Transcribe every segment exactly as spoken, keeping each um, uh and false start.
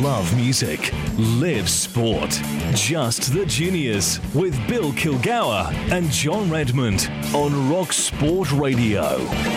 love music, live sport. Just the Juniors with Bill Kilgour and John Redmond on Rock Sport Radio.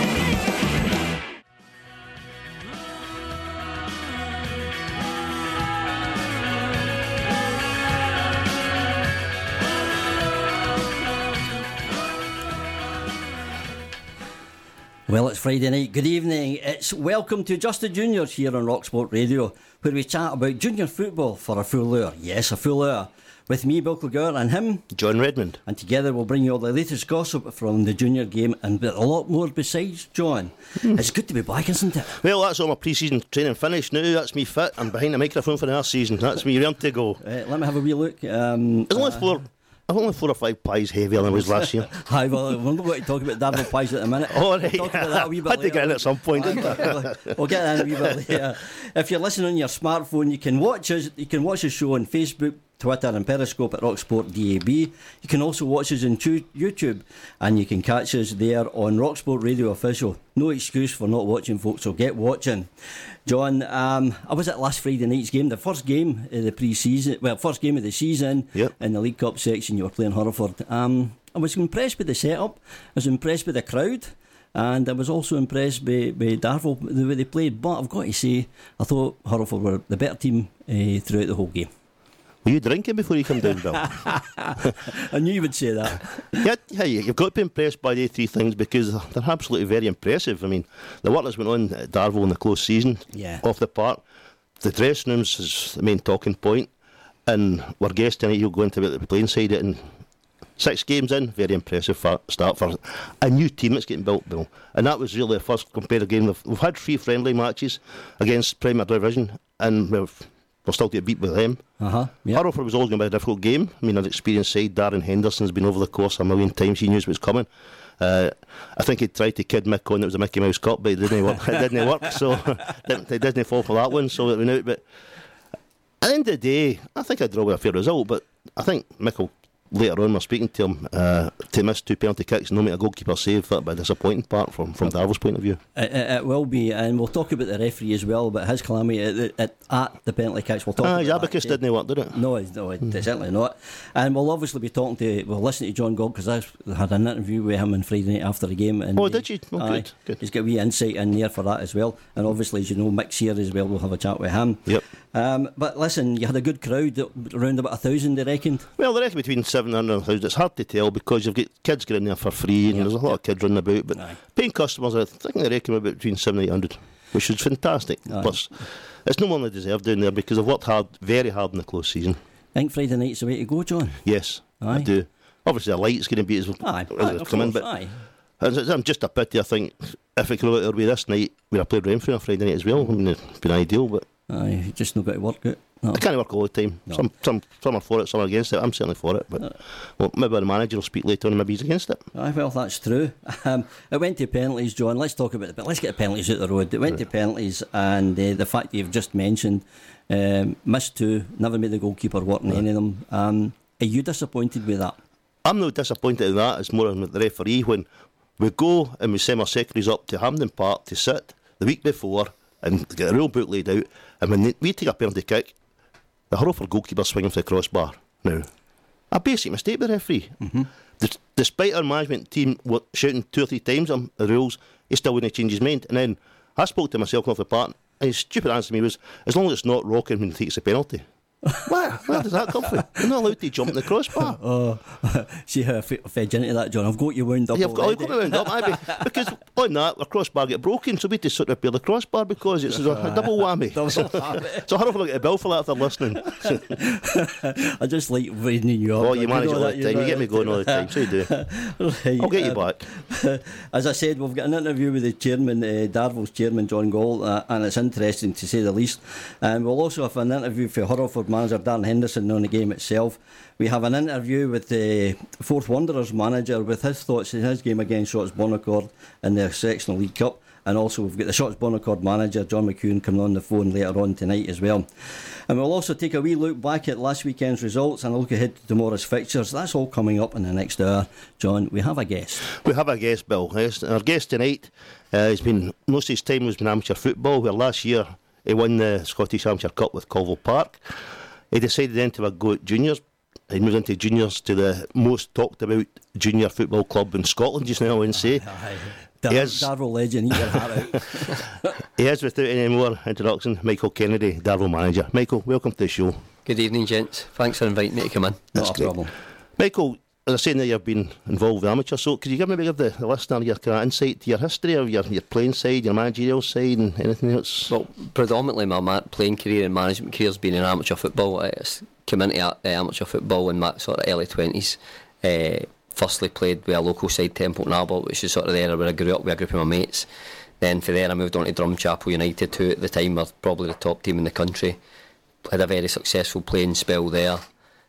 Well, it's Friday night. Good evening. It's welcome to Just the Juniors here on Rock Sport Radio, where we chat about junior football for a full hour. Yes, a full hour. With me, Bill Kilgour, and him, John Redmond. And together we'll bring you all the latest gossip from the junior game and a lot more besides, John. Mm. It's good to be back, isn't it? Well, that's all my pre-season training finished now. That's me fit. I'm behind the microphone for the last season. That's me ready to go. Uh, let me have a wee look. Um, There's only uh, four... I'm only four or five pies heavier than I was last year. Hi, well, we're not going to talk about Darvel pies at the minute. Oh, right. We'll talk about that a wee bit I had later. to get in at some point, didn't I? We'll get in a wee bit later. If you're listening on your smartphone, you can watch us. You can watch the show on Facebook, Twitter and Periscope at Rocksport D A B. You can also watch us on YouTube, and you can catch us there on Rocksport Radio Official. No excuse for not watching, folks, so get watching. John, um, I was at last Friday night's game, the first game of the pre-season, well, first game of the season. Yep. In the League Cup section. You were playing Hereford. Um, I was impressed with the setup. I was impressed with the crowd. And I was also impressed by, by Darvel, the way they played. But I've got to say, I thought Hereford were the better team uh, throughout the whole game. Were you drinking before you come down, Bill? I knew you would say that. Yeah, yeah, you've got to be impressed by the three things because they're absolutely very impressive. I mean, the work that's went on at Darvel in the close season, yeah. off the park, the dressing rooms is the main talking point, and we're guessing tonight you'll go into about the playing side and six games in, very impressive for, start for a new team that's getting built, Bill. And that was really the first comparative game. We've, we've had three friendly matches against Premier Division, and we've We're still to get beat with them. Uh-huh, yep. Hereford was always going to be a difficult game. I mean, an experienced side, Darren Henderson's been over the course a million times. He knew it was coming. Uh, I think he tried to kid Mick on it was a Mickey Mouse Cup, but it didn't work. It didn't work, so it didn't fall for that one. So it went out. But at the end of the day, I think I draw with a fair result. But I think Mick will. Later on, we're speaking to him uh, to miss two penalty kicks and not make a goalkeeper save. That'll be a disappointing part from, from Darvel's point of view. It, it, it will be, and we'll talk about the referee as well, but his calamity at, at, at the penalty kicks. We'll talk ah, about yeah, because didn't work, did it? No, no, it, mm. certainly not. And we'll obviously be talking to, we'll listen to John Gauld because I had an interview with him on Friday night after the game. And oh, did you? Oh, uh, good, good. He's got a wee insight in there for that as well. And obviously, as you know, Mick's here as well. We'll have a chat with him. Yep. Um, but listen, you had a good crowd, around about a thousand, they reckoned. Well, they reckon between seven hundred and a thousand. It's hard to tell because you've got kids getting there for free, and yep. there's a lot of kids running about. But Aye. paying customers, I think they reckon about between seven and eight hundred, which is fantastic. Aye. Plus, it's no more than they deserve down there because they've worked hard, very hard in the close season. I think Friday night's the way to go, John. Yes, Aye. I do. Obviously, the light's going to be as, aye, as aye, it's come in, but aye. I'm just a pity. I think if it could have got our way this night, we'd have played Renfrew on Friday night as well. I mean, it'd been ideal, but aye, you just not got to work it. No. It can't work all the time. No. Some, some, some are for it, some are against it. I'm certainly for it, but no. well, maybe the manager will speak later on and maybe he's against it. Aye, well, that's true. Um, it went to penalties, John. Let's talk about it, but let's get the penalties out of the road. It went right. to penalties, and uh, the fact you've just mentioned, um, missed two, never made the goalkeeper work in right. any of them. Um, are you disappointed with that? I'm not disappointed in that. It's more on the referee when we go and we send our secretaries up to Hampden Park to sit the week before and get a rule book laid out, and when we take a penalty kick, the Hereford goalkeeper swinging for the crossbar. Now, a basic mistake by the referee. Mm-hmm. D- despite our management team shouting two or three times on the rules, he still wouldn't change his mind. And then I spoke to myself off the park, and his stupid answer to me was, as long as it's not rocking when he takes a penalty. Where? Where does that come from? You're not allowed to jump in the crossbar. Oh, see how I fed you into that, John. I've got you wound up. Yeah, I've got, I've got me wound up, Abby. Because on that, our crossbar get broken, so we had to sort of repair the crossbar because it's a, a double whammy. Double so whammy. so Hereford will get a bill for that if they're listening. I just like reading you up. Oh, you manage all the time. You get me going all the time, so you do. Right, I'll get you um, back. As I said, we've got an interview with the chairman, uh, Darvel's chairman, John Gauld, uh, and it's interesting to say the least. And we'll also have an interview for Hereford manager Darren Henderson on the game itself. We have an interview with the Fourth Wanderers manager with his thoughts on his game against Shotts Bonaccord in the Sectional League Cup, and also we've got the Shotts Bonaccord manager John McEwen coming on the phone later on tonight as well. And we'll also take a wee look back at last weekend's results and a look ahead to tomorrow's fixtures. That's all coming up in the next hour. John, we have a guest. We have a guest, Bill. Yes, our guest tonight uh, has been most of his time has been amateur football, where last year He won the Scottish Amateur Cup with Colville Park. He decided then to have a go at juniors. He moved into juniors to the most talked about junior football club in Scotland just now, I wouldn't say. Dar- Darvel legend, eat your heart out. He is, without any more introduction, Michael Kennedy, Darvel manager. Michael, welcome to the show. Good evening, gents. Thanks for inviting me to come in. Not a problem. Michael, as I say now, you've been involved with amateur, so could you give me maybe the, the listener your kind of insight to your history of your, your playing side, your managerial side and anything else? Well, predominantly my ma- playing career and management career has been in amateur football. I came into uh, amateur football in my sort of early twenties. Uh, firstly played with a local side, Templeton Albert, which is sort of there where I grew up with a group of my mates. Then from there I moved on to Drumchapel United, who at the time were probably the top team in the country. Had a very successful playing spell there.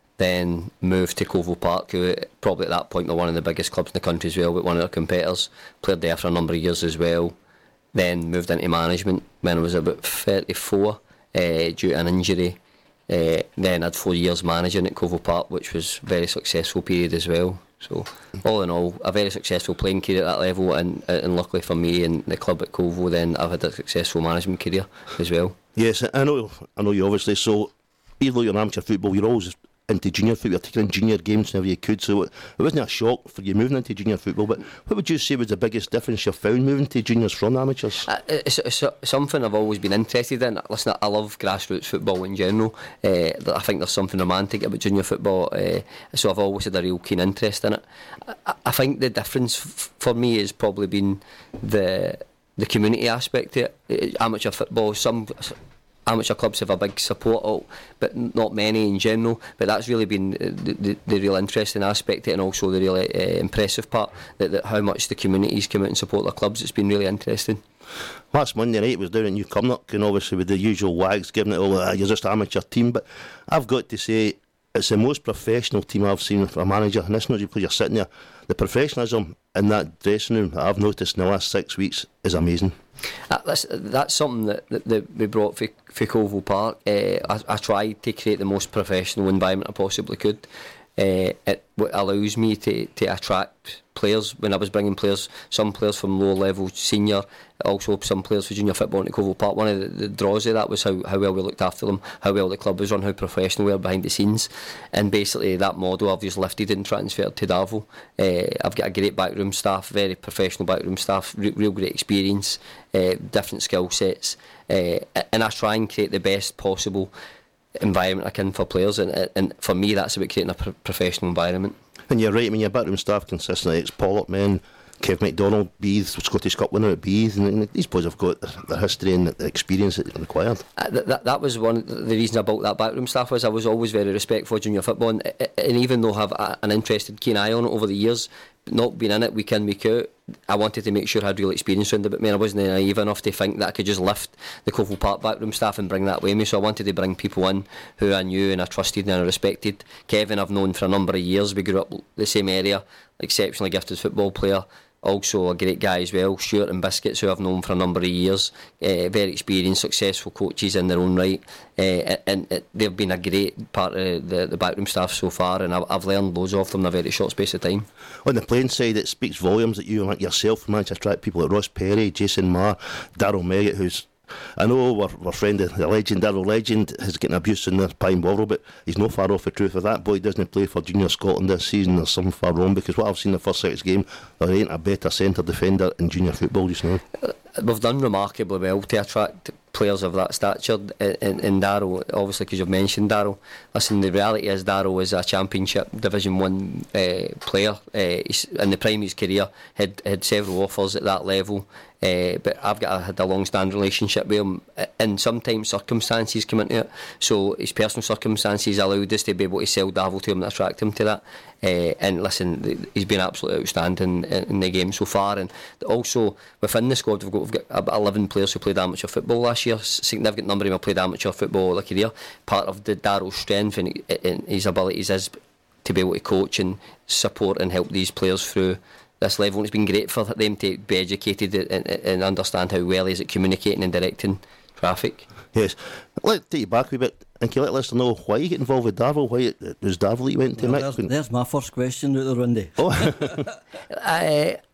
Then moved to Colville Park, who probably at that point were one of the biggest clubs in the country as well, but one of their competitors. Played there for a number of years as well. Then moved into management when I was about thirty-four, uh, due to an injury. Uh, then had four years managing at Colville Park, which was a very successful period as well. So all in all, a very successful playing career at that level, and, and luckily for me and the club at Colville, then I've had a successful management career as well. Yes, I know, I know you obviously. So even though you're in amateur football, you're always into junior football, you're taking in junior games whenever you could, so it, it wasn't a shock for you moving into junior football. But what would you say was the biggest difference you found moving to juniors from amateurs? Uh, it's, it's something I've always been interested in. Listen, I love grassroots football in general. uh, I think there's something romantic about junior football, uh, so I've always had a real keen interest in it. I, I think the difference f- for me has probably been the the community aspect to it. Amateur football, some amateur clubs have a big support, but not many in general. But that's really been the, the, the real interesting aspect to it, and also the really uh, impressive part, that, that how much the communities come out and support their clubs. It's been really interesting. Last Monday night was down in New Cumnock, and obviously with the usual wags giving it all, uh, you're just an amateur team, but I've got to say it's the most professional team I've seen for a manager, and that's not just because you're sitting there. The professionalism in that dressing room that I've noticed in the last six weeks is amazing. Uh, that's that's something that, that, that we brought for, for Colville Park. Uh, I, I tried to create the most professional environment I possibly could. Uh, it allows me to, to attract players. When I was bringing players, some players from lower level, senior, also some players for junior football into Colville Park, one of the, the draws of that was how, how well we looked after them, how well the club was run, how professional we were behind the scenes. And basically that model I've just lifted and transferred to Darvel. Uh, I've got a great backroom staff, very professional backroom staff, re- real great experience, uh, different skill sets, uh, and I try and create the best possible environment I can for players, and, and for me that's about creating a pro- professional environment. And you're right, I mean, your backroom staff consists of ex-Pollard men, Kev McDonald, Beith, Scottish Cup winner at Beith, and these boys have got the history and the experience that required. Uh, that, that was one of the reasons I built that backroom staff, was I was always very respectful of junior football, and, and even though I have a, an interested keen eye on it over the years, not being in it week in, week out, I wanted to make sure I had real experience around it. But man, I wasn't naive enough to think that I could just lift the Colville Park backroom staff and bring that with me. So I wanted to bring people in who I knew and I trusted and I respected. Kevin I've known for a number of years. We grew up the same area, exceptionally gifted football player, also a great guy as well. Stuart and Biscuits, who I've known for a number of years, uh, very experienced, successful coaches in their own right, uh, and, and it, they've been a great part of the, the backroom staff so far, and I've, I've learned loads of them in a very short space of time. On the playing side, it speaks volumes that you like yourself manage to attract people like Ross Perry, Jason Marr, Darryl Meggitt, who's, I know we're, we're friend of the legend, Darryl Legend, has getting abuse in the Pine Bovril, but he's no far off the truth. If that boy doesn't play for Junior Scotland this season, there's something far wrong, because what I've seen in the first six game, there ain't a better centre defender in junior football just now. We've done remarkably well to attract players of that stature in, in Darryl, obviously, because you've mentioned Darryl. Listen, the reality is Darryl is a Championship Division one uh, player. Uh, he's, in the prime of his career, had had several offers at that level. Uh, but I've got a, had a long-standing relationship with him, and sometimes circumstances come into it. So his personal circumstances allowed us to be able to sell Darvel to him and attract him to that. Uh, and listen, he's been absolutely outstanding in, in the game so far. And also within the squad, we've got, we've got about eleven players who played amateur football last year. Significant number of them played amateur football all their career. Part of the Darryl's strength and, and his abilities is to be able to coach and support and help these players through this level, and it's been great for them to be educated and, and understand how well he's at communicating and directing traffic. Yes. Let's take you back a wee bit, and can you let listeners know why you get involved with Darvel? Why it was Darvel that you went to, well, Mick? There's, there's my first question out there, Wendy. Oh. I,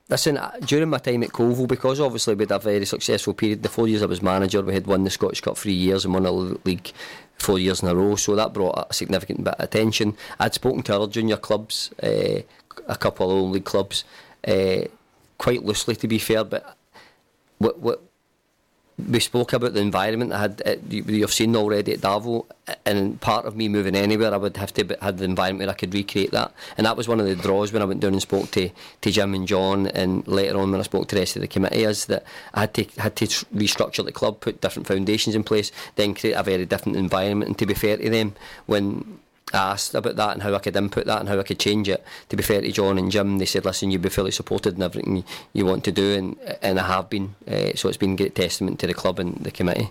Listen, during my time at Colville, because obviously we had a very successful period, the four years I was manager, we had won the Scottish Cup three years and won the league four years in a row, so that brought a significant bit of attention. I'd spoken to other junior clubs, uh, a couple of league clubs, uh, quite loosely to be fair, but what, what we spoke about the environment I had. Uh, you've seen already at Darvel, and part of me moving anywhere, I would have to have the environment where I could recreate that, and that was one of the draws when I went down and spoke to, to Jim and John, and later on when I spoke to the rest of the committee, is that I had to had to restructure the club, put different foundations in place, then create a very different environment. And to be fair to them, when I asked about that and how I could input that and how I could change it, to be fair to John and Jim, they said, listen, you'll be fully supported in everything you want to do, and and I have been, uh, so it's been a great testament to the club and the committee.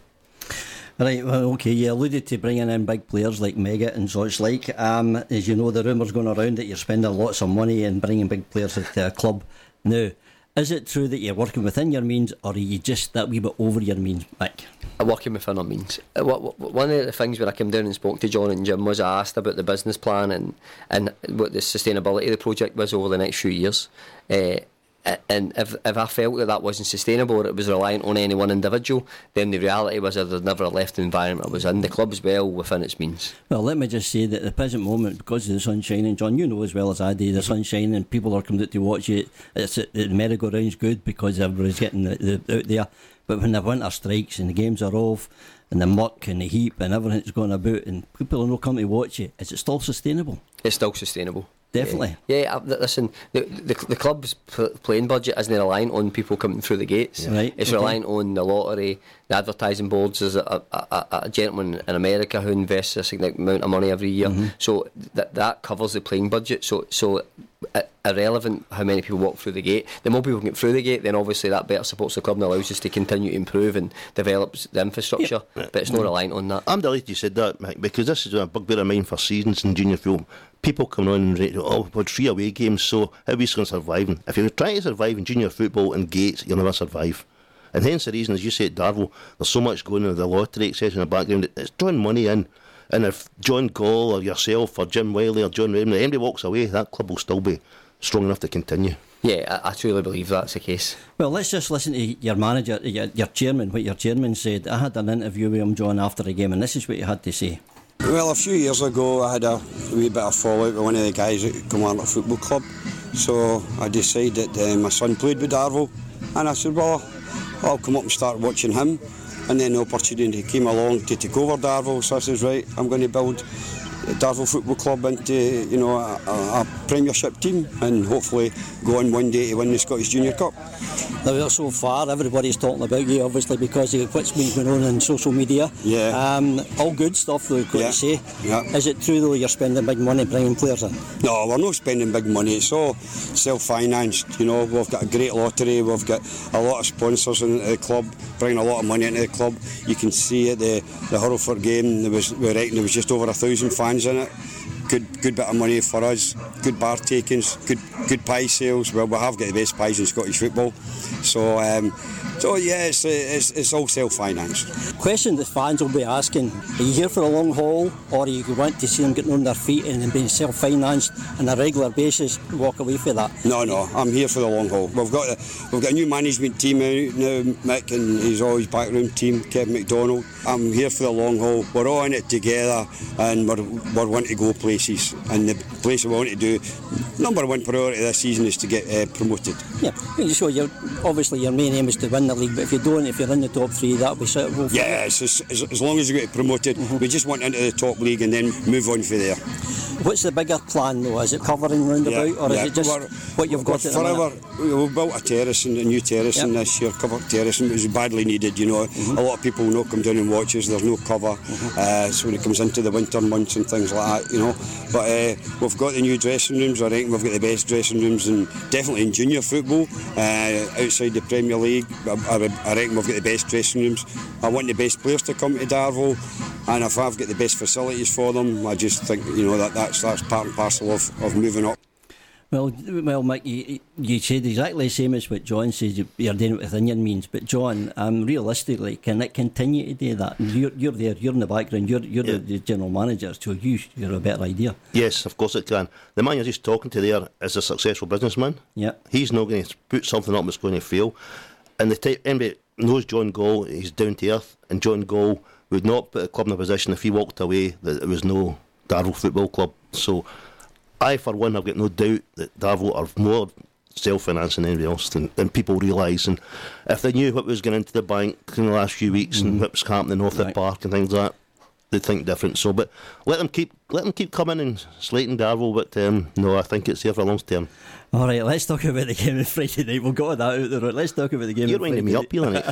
Right, well, okay, you alluded to bringing in big players like Megget and such like. Um, as you know, the rumours going around that you're spending lots of money and bringing big players into a club. Now, is it true that you're working within your means, or are you just that wee bit over your means, Mick? I'm working within our means. One of the things where I came down and spoke to John and Jim was I asked about the business plan and, and what the sustainability of the project was over the next few years. Uh, and if, if I felt that that wasn't sustainable, or it was reliant on any one individual, then the reality was I would never left the environment I was in. The club's well within its means. Well, let me just say that at the present moment, because of the sunshine, and John, you know as well as I do, the sunshine and people are coming out to watch it, it's, the merry-go-round's good because everybody's getting the, the, out there. But when the winter strikes and the games are off and the muck and the heat and everything's going about and people are not coming to watch it, is it still sustainable? It's still sustainable. Definitely. Yeah, yeah, listen, the, the the club's playing budget isn't reliant on people coming through the gates. Yeah. Right, it's okay. reliant on the lottery, the advertising boards. There's a, a, a, a gentleman in America who invests a significant amount of money every year. Mm-hmm. So that that covers the playing budget. So so irrelevant how many people walk through the gate. The more people can get through the gate, then obviously that better supports the club and allows us to continue to improve and develop the infrastructure. Yeah. But it's not reliant on that. I'm delighted you said that, Mike, because this is a bugbear of mine for seasons in junior football. People coming on and say, oh, we've had three away games, so how are we going to survive? If you're trying to survive in junior football and gates, you'll never survive. And hence the reason, as you say at Darvel, there's so much going on, the lottery, et cetera in the background. It's drawing money in. And if John Gall or yourself or Jim Wiley or John Redmond, anybody walks away, that club will still be strong enough to continue. Yeah, I, I truly believe that's the case. Well, let's just listen to your manager, your, your chairman, what your chairman said. I had an interview with him, John, after the game, and this is what he had to say. Well, a few years ago I had a wee bit of fallout with one of the guys at Kilmarnock Football Club, so I decided that uh, my son played with Darvel, and I said, well, I'll come up and start watching him, and then the opportunity came along to take over Darvel, so I says, right, I'm going to build Darvel Football Club into, you know, a, a Premiership team and hopefully go on one day to win the Scottish Junior Cup. Now, so far, everybody's talking about you, obviously, because of what's been going on in social media. Yeah. Um, all good stuff, though, you've got yeah. to say. Yeah. Is it true, though, you're spending big money bringing players in? No, we're not spending big money. It's all self-financed, you know. We've got a great lottery. We've got a lot of sponsors in the club, bringing a lot of money into the club. You can see at the, the Hurlford game, there was, we reckon there was just over a thousand fans in it. Good, good bit of money for us. Good bar takings, good, good pie sales. Well, we have got the best pies in Scottish football. So, um, so yeah, it's, it's, it's all self-financed. Question the fans will be asking: are you here for a long haul, or do you want to see them getting on their feet and being self-financed on a regular basis? Walk away from that. No, no, I'm here for the long haul. We've got a, we've got a new management team out now, Mick and his always backroom team, Kevin McDonald. I'm here for the long haul. We're all in it together, and we're we're wanting to go places. And the place we want to do, number one priority this season is to get uh, promoted. Yeah, so you're, obviously your main aim is to win the league, but if you don't, if you're in the top three, that'll be suitable. Yeah, as, as, as long as you get promoted, mm-hmm. we just want into the top league and then move on from there. What's the bigger plan though? Is it covering roundabout, yeah, or yeah. is it just we're, what you've got at the forever, we've built a terrace, and a new terrace yep. in this year, covered terrace, and it was badly needed, you know. Mm-hmm. A lot of people will not come down and watch us, there's no cover, mm-hmm. uh, so when it comes into the winter months and things like that, you know. But uh, we've got the new dressing rooms. I reckon we've got the best dressing rooms, and definitely in junior football, uh, outside the Premier League, I, I reckon we've got the best dressing rooms. I want the best players to come to Darvel, and if I've got the best facilities for them, I just think, you know, that that's, that's part and parcel of, of moving up. Well, well, Mick, you, you said exactly the same as what John says. You're doing it with Indian means, but John, um, realistically, can it continue to do that? You're, you're there, you're in the background, you're, you're yeah. the, the general manager, so you, you're a better idea. Yes, of course it can. The man you're just talking to there is a successful businessman. Yeah, he's not going to put something up that's going to fail. And the type, anybody knows John Gall, he's down to earth, and John Gall would not put a club in a position if he walked away that there was no Darvel Football Club. So I, for one, have got no doubt that Darvel are more self-financing than anybody else than, than people realise. And if they knew what was going into the bank in the last few weeks mm. and what was happening north right. at Park and things like that, they'd think different. So, but let them keep let them keep coming and slating Darvel. But um, no, I think it's here for a long term. All right, let's talk about the game on Friday night. We'll go that out the road. Let's talk about the game. You're winding me up, you know.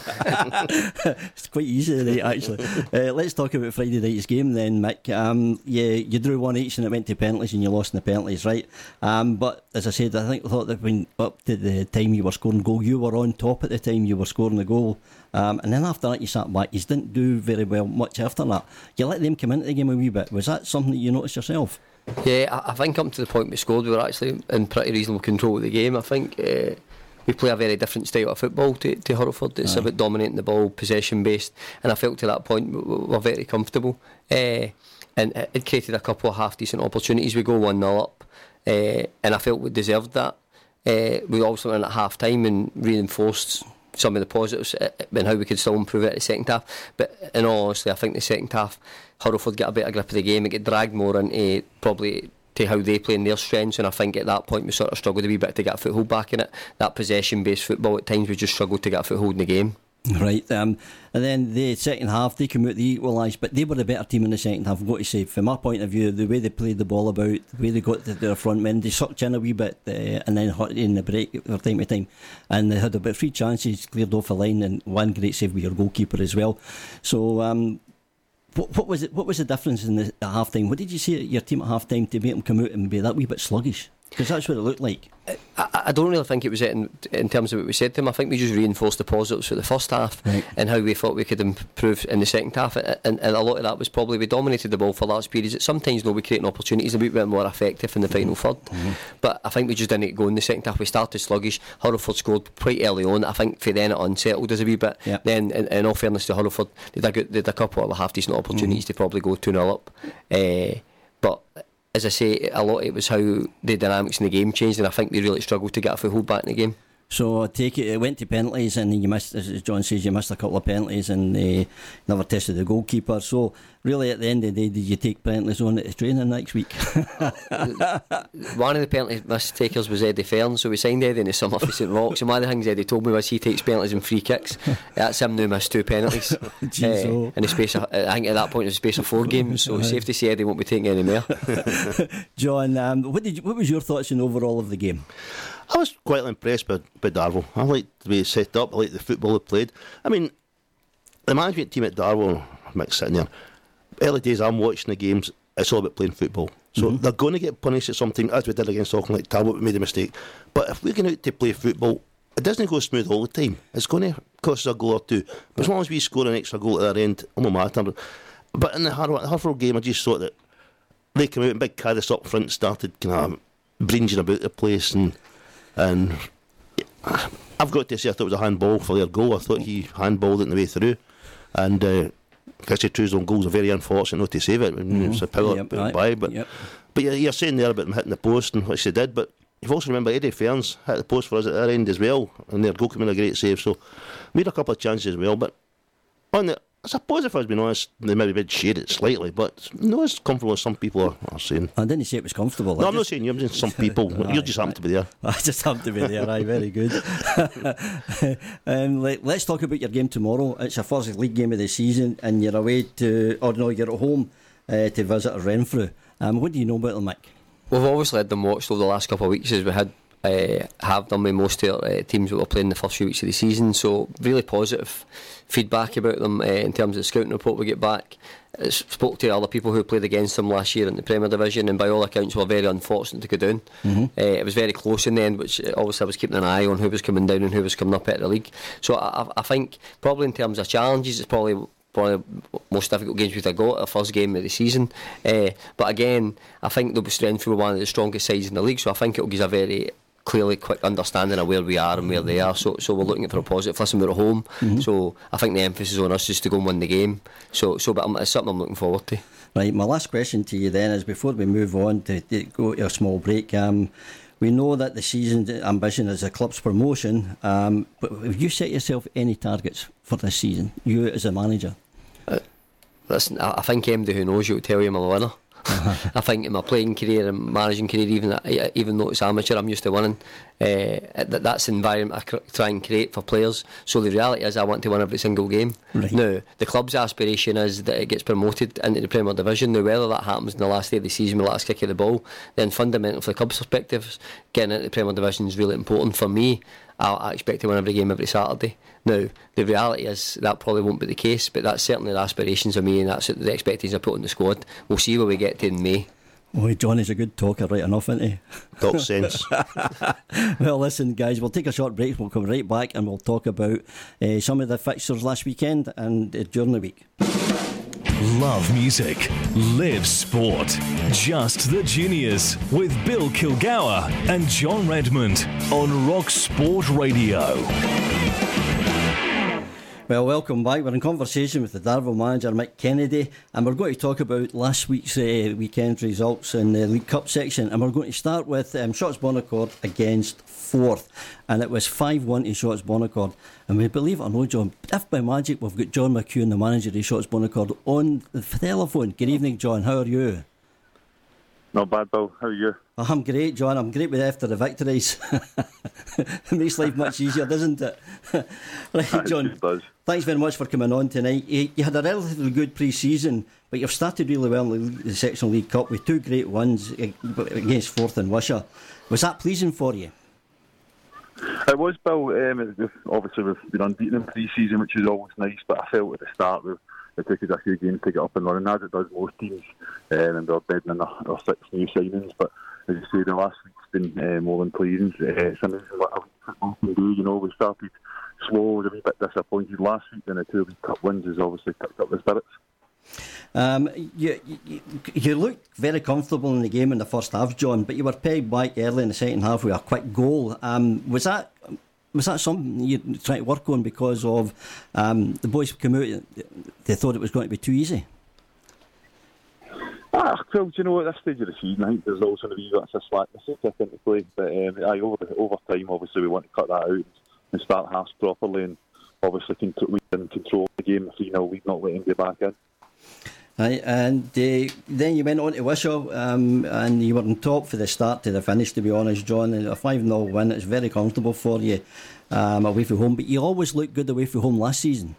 It's quite easy tonight, actually. uh, let's talk about Friday night's game then, Mick. Um, yeah, you drew one each and it went to penalties and you lost in the penalties, right? Um, but as I said, I think I thought that when up to the time you were scoring goal, you were on top at the time you were scoring the goal. Um, and then after that, you sat back. You didn't do very well much after that. You let them come into the game a wee bit. Was that something that you noticed yourself? Yeah, I, I think up to the point we scored, we were actually in pretty reasonable control of the game. I think uh, we play a very different style of football to, to Hurlford. It's Aye. about dominating the ball, possession based, and I felt to that point we were very comfortable. Uh, and it created a couple of half decent opportunities. We go one nil up, uh, and I felt we deserved that. Uh, we also went at half time and reinforced some of the positives and how we could still improve it at the second half. But in all honesty, I think the second half Hurlford get a better grip of the game. It get dragged more into probably to how they play in their strengths, and I think at that point we sort of struggled a wee bit to get a foothold back in it. That possession based football, at times we just struggled to get a foothold in the game. Right, um, and then the second half they came out, they equalised, but they were the better team in the second half. I've got to say, from my point of view, the way they played the ball about, the way they got to their front men, they sucked in a wee bit uh, and then hurt in the break from time to time, and they had about three chances cleared off the line and one great save with your goalkeeper as well. So um, what, what was it? What was the difference in the at half time? What did you say at your team at half time to make them come out and be that wee bit sluggish? Because that's what it looked like. I, I don't really think it was it in, in terms of what we said to them. I think we just reinforced the positives for the first half right. and how we thought we could improve in the second half. And, and, and a lot of that was probably we dominated the ball for large periods. Sometimes though we created opportunities a bit more effective in the final third. Mm-hmm. But I think we just didn't go in the second half. We started sluggish. Hurlford scored quite early on. I think for then it unsettled us a wee bit. Yep. Then, in, in all fairness to Hurlford, they had a, they had a couple of half decent opportunities mm-hmm. to probably go two nil up. Uh, but as I say, a lot of it was how the dynamics in the game changed, and I think they really struggled to get a foothold back in the game. So I take it, it went to penalties, and you missed, as John says, you missed a couple of penalties and uh, never tested the goalkeeper. So really, at the end of the day, did you take penalties on at training next week? One of the penalty miss takers was Eddie Fern, so we signed Eddie in the summer for St Roch. And one of the things Eddie told me was he takes penalties and free kicks. That's him now missed two penalties Jeez, uh, oh. in the space of, I think at that point it was a space of four games. So safe to say Eddie won't be taking any more. John, um, what did you, what was your thoughts on overall of the game? I was quite impressed by, by Darvel. I liked the way it's set up. I liked the football they played. I mean, the management team at Darvel, Mick's sitting there, early days I'm watching the games, it's all about playing football. So mm-hmm. they're going to get punished at some time, as we did against Auckland, like Talbot, we made a mistake. But if we're going out to play football, it doesn't go smooth all the time. It's going to cost us a goal or two. But as long as we score an extra goal at their end, it won't matter. But in the Hurlford game, I just thought that they came out and Big Caddis up front started kind of bringing about the place, and And I've got to say, I thought it was a handball for their goal. I thought he handballed it in the way through. And uh, Christy True's own goals are very unfortunate not to save it. Mm-hmm. It's a power yep, put right. by. But, yep. but you're, you're saying there about them hitting the post and what they did. But you've also remember Eddie Ferns hit the post for us at their end as well. And their goalkeeper made a great save. So we had a couple of chances as well. But on the I suppose if I was being honest, they maybe did shade it slightly, but no as comfortable as some people are, are saying. I didn't say it was comfortable. No, I I'm just, not saying you, I'm saying some people. Right, you just happen right. to be there. I just happen to be there, aye, very good. um, let, let's talk about your game tomorrow. It's your first league game of the season, and you're away to, or no, you're at home uh, to visit Renfrew. Um, what do you know about them, Mick? We've obviously had them watched over the last couple of weeks as we had Uh, have done with most of our uh, teams that were playing the first few weeks of the season, so really positive feedback about them uh, in terms of the scouting report we get back. I spoke to other people who played against them last year in the Premier Division, and by all accounts were very unfortunate to go down. Mm-hmm. uh, it was very close in the end, which obviously I was keeping an eye on who was coming down and who was coming up at the league. So I, I think probably in terms of challenges, it's probably probably the most difficult games we've got, our first game of the season. Uh, but again, I think they'll be strength for one of the strongest sides in the league, so I think it'll give us a very clearly quick understanding of where we are and where they are, so so we're looking for a positive. Listen, we're at home, mm-hmm. so I think the emphasis on us is to go and win the game, so so but it's something I'm looking forward to. Right, my last question to you then is, before we move on to, to go to a small break, um, we know that the season's ambition is a club's promotion, um, but have you set yourself any targets for this season, you as a manager? Uh, listen, I, I think anybody who knows you will tell you I'm a winner. Uh-huh. I think in my playing career and managing career, even even though it's amateur, I'm used to winning. Uh, that, that's the environment I cr- try and create for players. So the reality is I want to win every single game. Right. Now, the club's aspiration is that it gets promoted into the Premier Division. Now, whether that happens in the last day of the season with the last kick of the ball, then fundamental from the club's perspective, getting into the Premier Division is really important. For me, I, I expect to win every game every Saturday. Now, the reality is that probably won't be the case, but that's certainly the aspirations of me, and that's the expectations I put on the squad. We'll see where we get to in May. Oh, Johnny's a good talker, right enough, isn't he? Talk sense. Well, listen, guys, we'll take a short break. We'll come right back and we'll talk about uh, some of the fixtures last weekend and uh, during the week. Love music, live sport. Just the Juniors with Bill Kilgour and John Redmond on Rock Sport Radio. Well, welcome back. We're in conversation with the Darvel manager, Mick Kennedy, and we're going to talk about last week's uh, weekend results in the League Cup section, and we're going to start with um, Shotts Bonaccord against Forth, and it was five one to Shotts Bonaccord. And we believe it or not, John, if by magic we've got John McEwen, the manager of Shotts Bonaccord, on the telephone. Good evening, John. How are you? Not bad, Bill. How are you? Oh, I'm great, John. I'm great with after the victories. It makes life much easier, doesn't it? Right, John. Thanks very much for coming on tonight. You, you had a relatively good pre-season, but you've started really well in the, the Sectional League Cup with two great wins against Forth and Wishaw. Was that pleasing for you? It was, Bill. Um, it, obviously, we've been unbeaten in pre-season, which is always nice, but I felt at the start we it took us a few games to get up and running, as it does most teams, um, and they're bedding in our, our six new signings. But as you say, the last week's been uh, more than pleasing. Uh, it's amazing what a football can do. You know, we started slow, was a wee bit disappointed last week, and the two League Cup wins has obviously picked up the spirits. Um, you, you you looked very comfortable in the game in the first half, John, but you were pegged back early in the second half with a quick goal. Um, was that was that something you're trying to work on because of um, the boys came out, they thought it was going to be too easy? Ah, well, do you know, at this stage of the season, I think there's also a wee bit of slackness to kick into play. But um, aye, over, over time, obviously, we want to cut that out and start halves properly, and obviously we can control the game, the three nil lead, not let him get back in. Right, and uh, then you went on to Wishaw, um, and you were on top for the start to the finish, to be honest, John. And a five nil win, it's very comfortable for you um, away from home, but you always looked good away from home last season.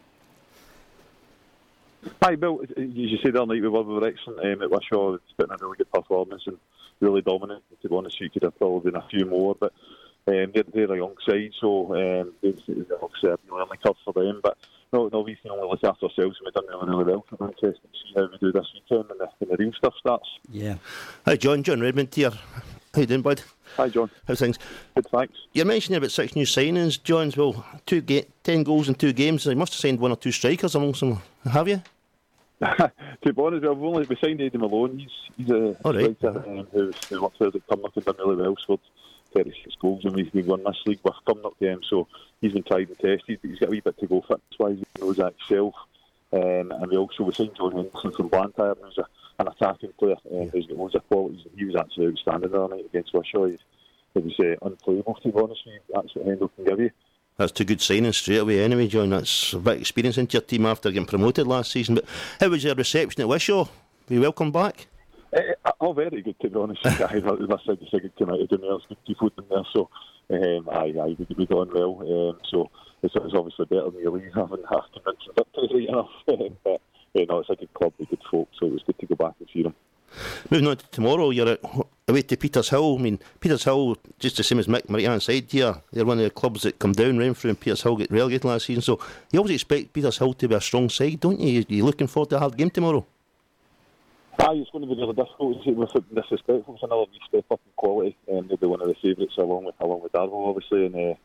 Hi, Bill. As you said the other night, we were with Wrexham um, at Wishaw. It's been a really good performance and really dominant. To be honest, you could have probably been a few more, but um, they're, they're a young side, so um, it's obviously a learning curve for them. But no, no, we can only look after ourselves, and we've done really, really well. I'm interested to see how we do this weekend when the, when the real stuff starts. Yeah. Hi, John. John Redmond here. How you doing, bud? Hi, John. How's things? Good, thanks. You're mentioning about six new signings, John. Well, two ga- ten goals in two games. You must have signed one or two strikers amongst them, have you? To be honest, we've only we signed Eddie Malone. He's he's a All right. striker um, who's who works out at Cumnock and done really well. Scored thirty-six goals, and we we won this league with Cumnock game. So he's been tried and tested, but he's got a wee bit to go fitness-wise. He knows that himself. Um, and we also we signed John Henderson from Blantyre, who's a, an attacking player um, who's got loads of qualities. He was actually outstanding the other night against Wishaw. It was uh, unplayable, to be honest with you. That's what Hendel can give you. That's two good signings straight away anyway, John. That's a bit of experience into your team after getting promoted last season. But how was your reception at Wishaw? Were you welcome back? Uh, oh, very good, to be honest. I last time the second came out of the there's good seafood in there, so um, aye, aye, we we done well. Um, so it's, it's obviously better than you leave having half convincing victories right enough. But you know, it's a good club with good folk, so it was good to go back and see them. Moving on to tomorrow, you're at, away to Peters Hill. I mean, Peters Hill, just the same as Mick, right hand side here. They're one of the clubs that come down Renfrew, and Peters Hill get relegated last season. So you always expect Peters Hill to be a strong side, don't you? You're looking forward to a hard game tomorrow. Aye, it's going to be really difficult. With disrespectful, it's another wee step up in quality, and they'll be one of the favourites along with along with Darvel, obviously. And uh,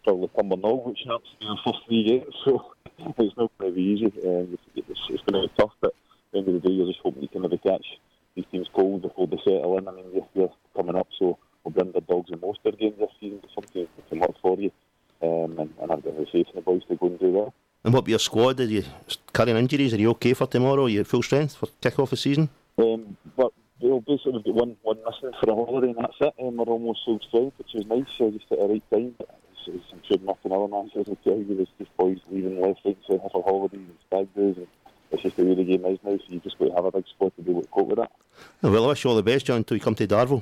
probably Cumbernauld, which happens to be the first three games, so it's not going to be easy. Um, it's, it's, it's going to be tough, but at the end of the day, you're just hoping you can maybe catch these teams cold before they settle in. I mean, you're, you're coming up, so we'll bring the dogs in most of their games this season to something that can work for you. Um, and, and I'm going to say to the boys to go and do well. And what about your squad? Are you carrying injuries? Are you okay for tomorrow? Are you at full strength for kick-off the season? Um, but we'll basically we've got one, one missing for a holiday, and that's it. Um, we're almost full strength, which is nice, so just at the right time. But as, as I'm sure nothing other man says, I'll tell you, there's just boys leaving left, right, and centre for holidays and stag do's, and it's just the way the game is now, so you've just got to have a big squad to be able to cope with that. Oh, well, I wish you all the best, John, until you come to Darvel.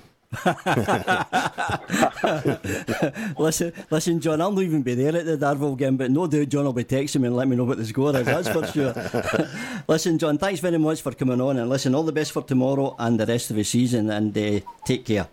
listen, listen, John, I'll not even be there at the Darvel game, but no doubt John will be texting me and let me know what the score is, that's for sure. Listen, John, thanks very much for coming on, and listen, all the best for tomorrow and the rest of the season, and uh, take care.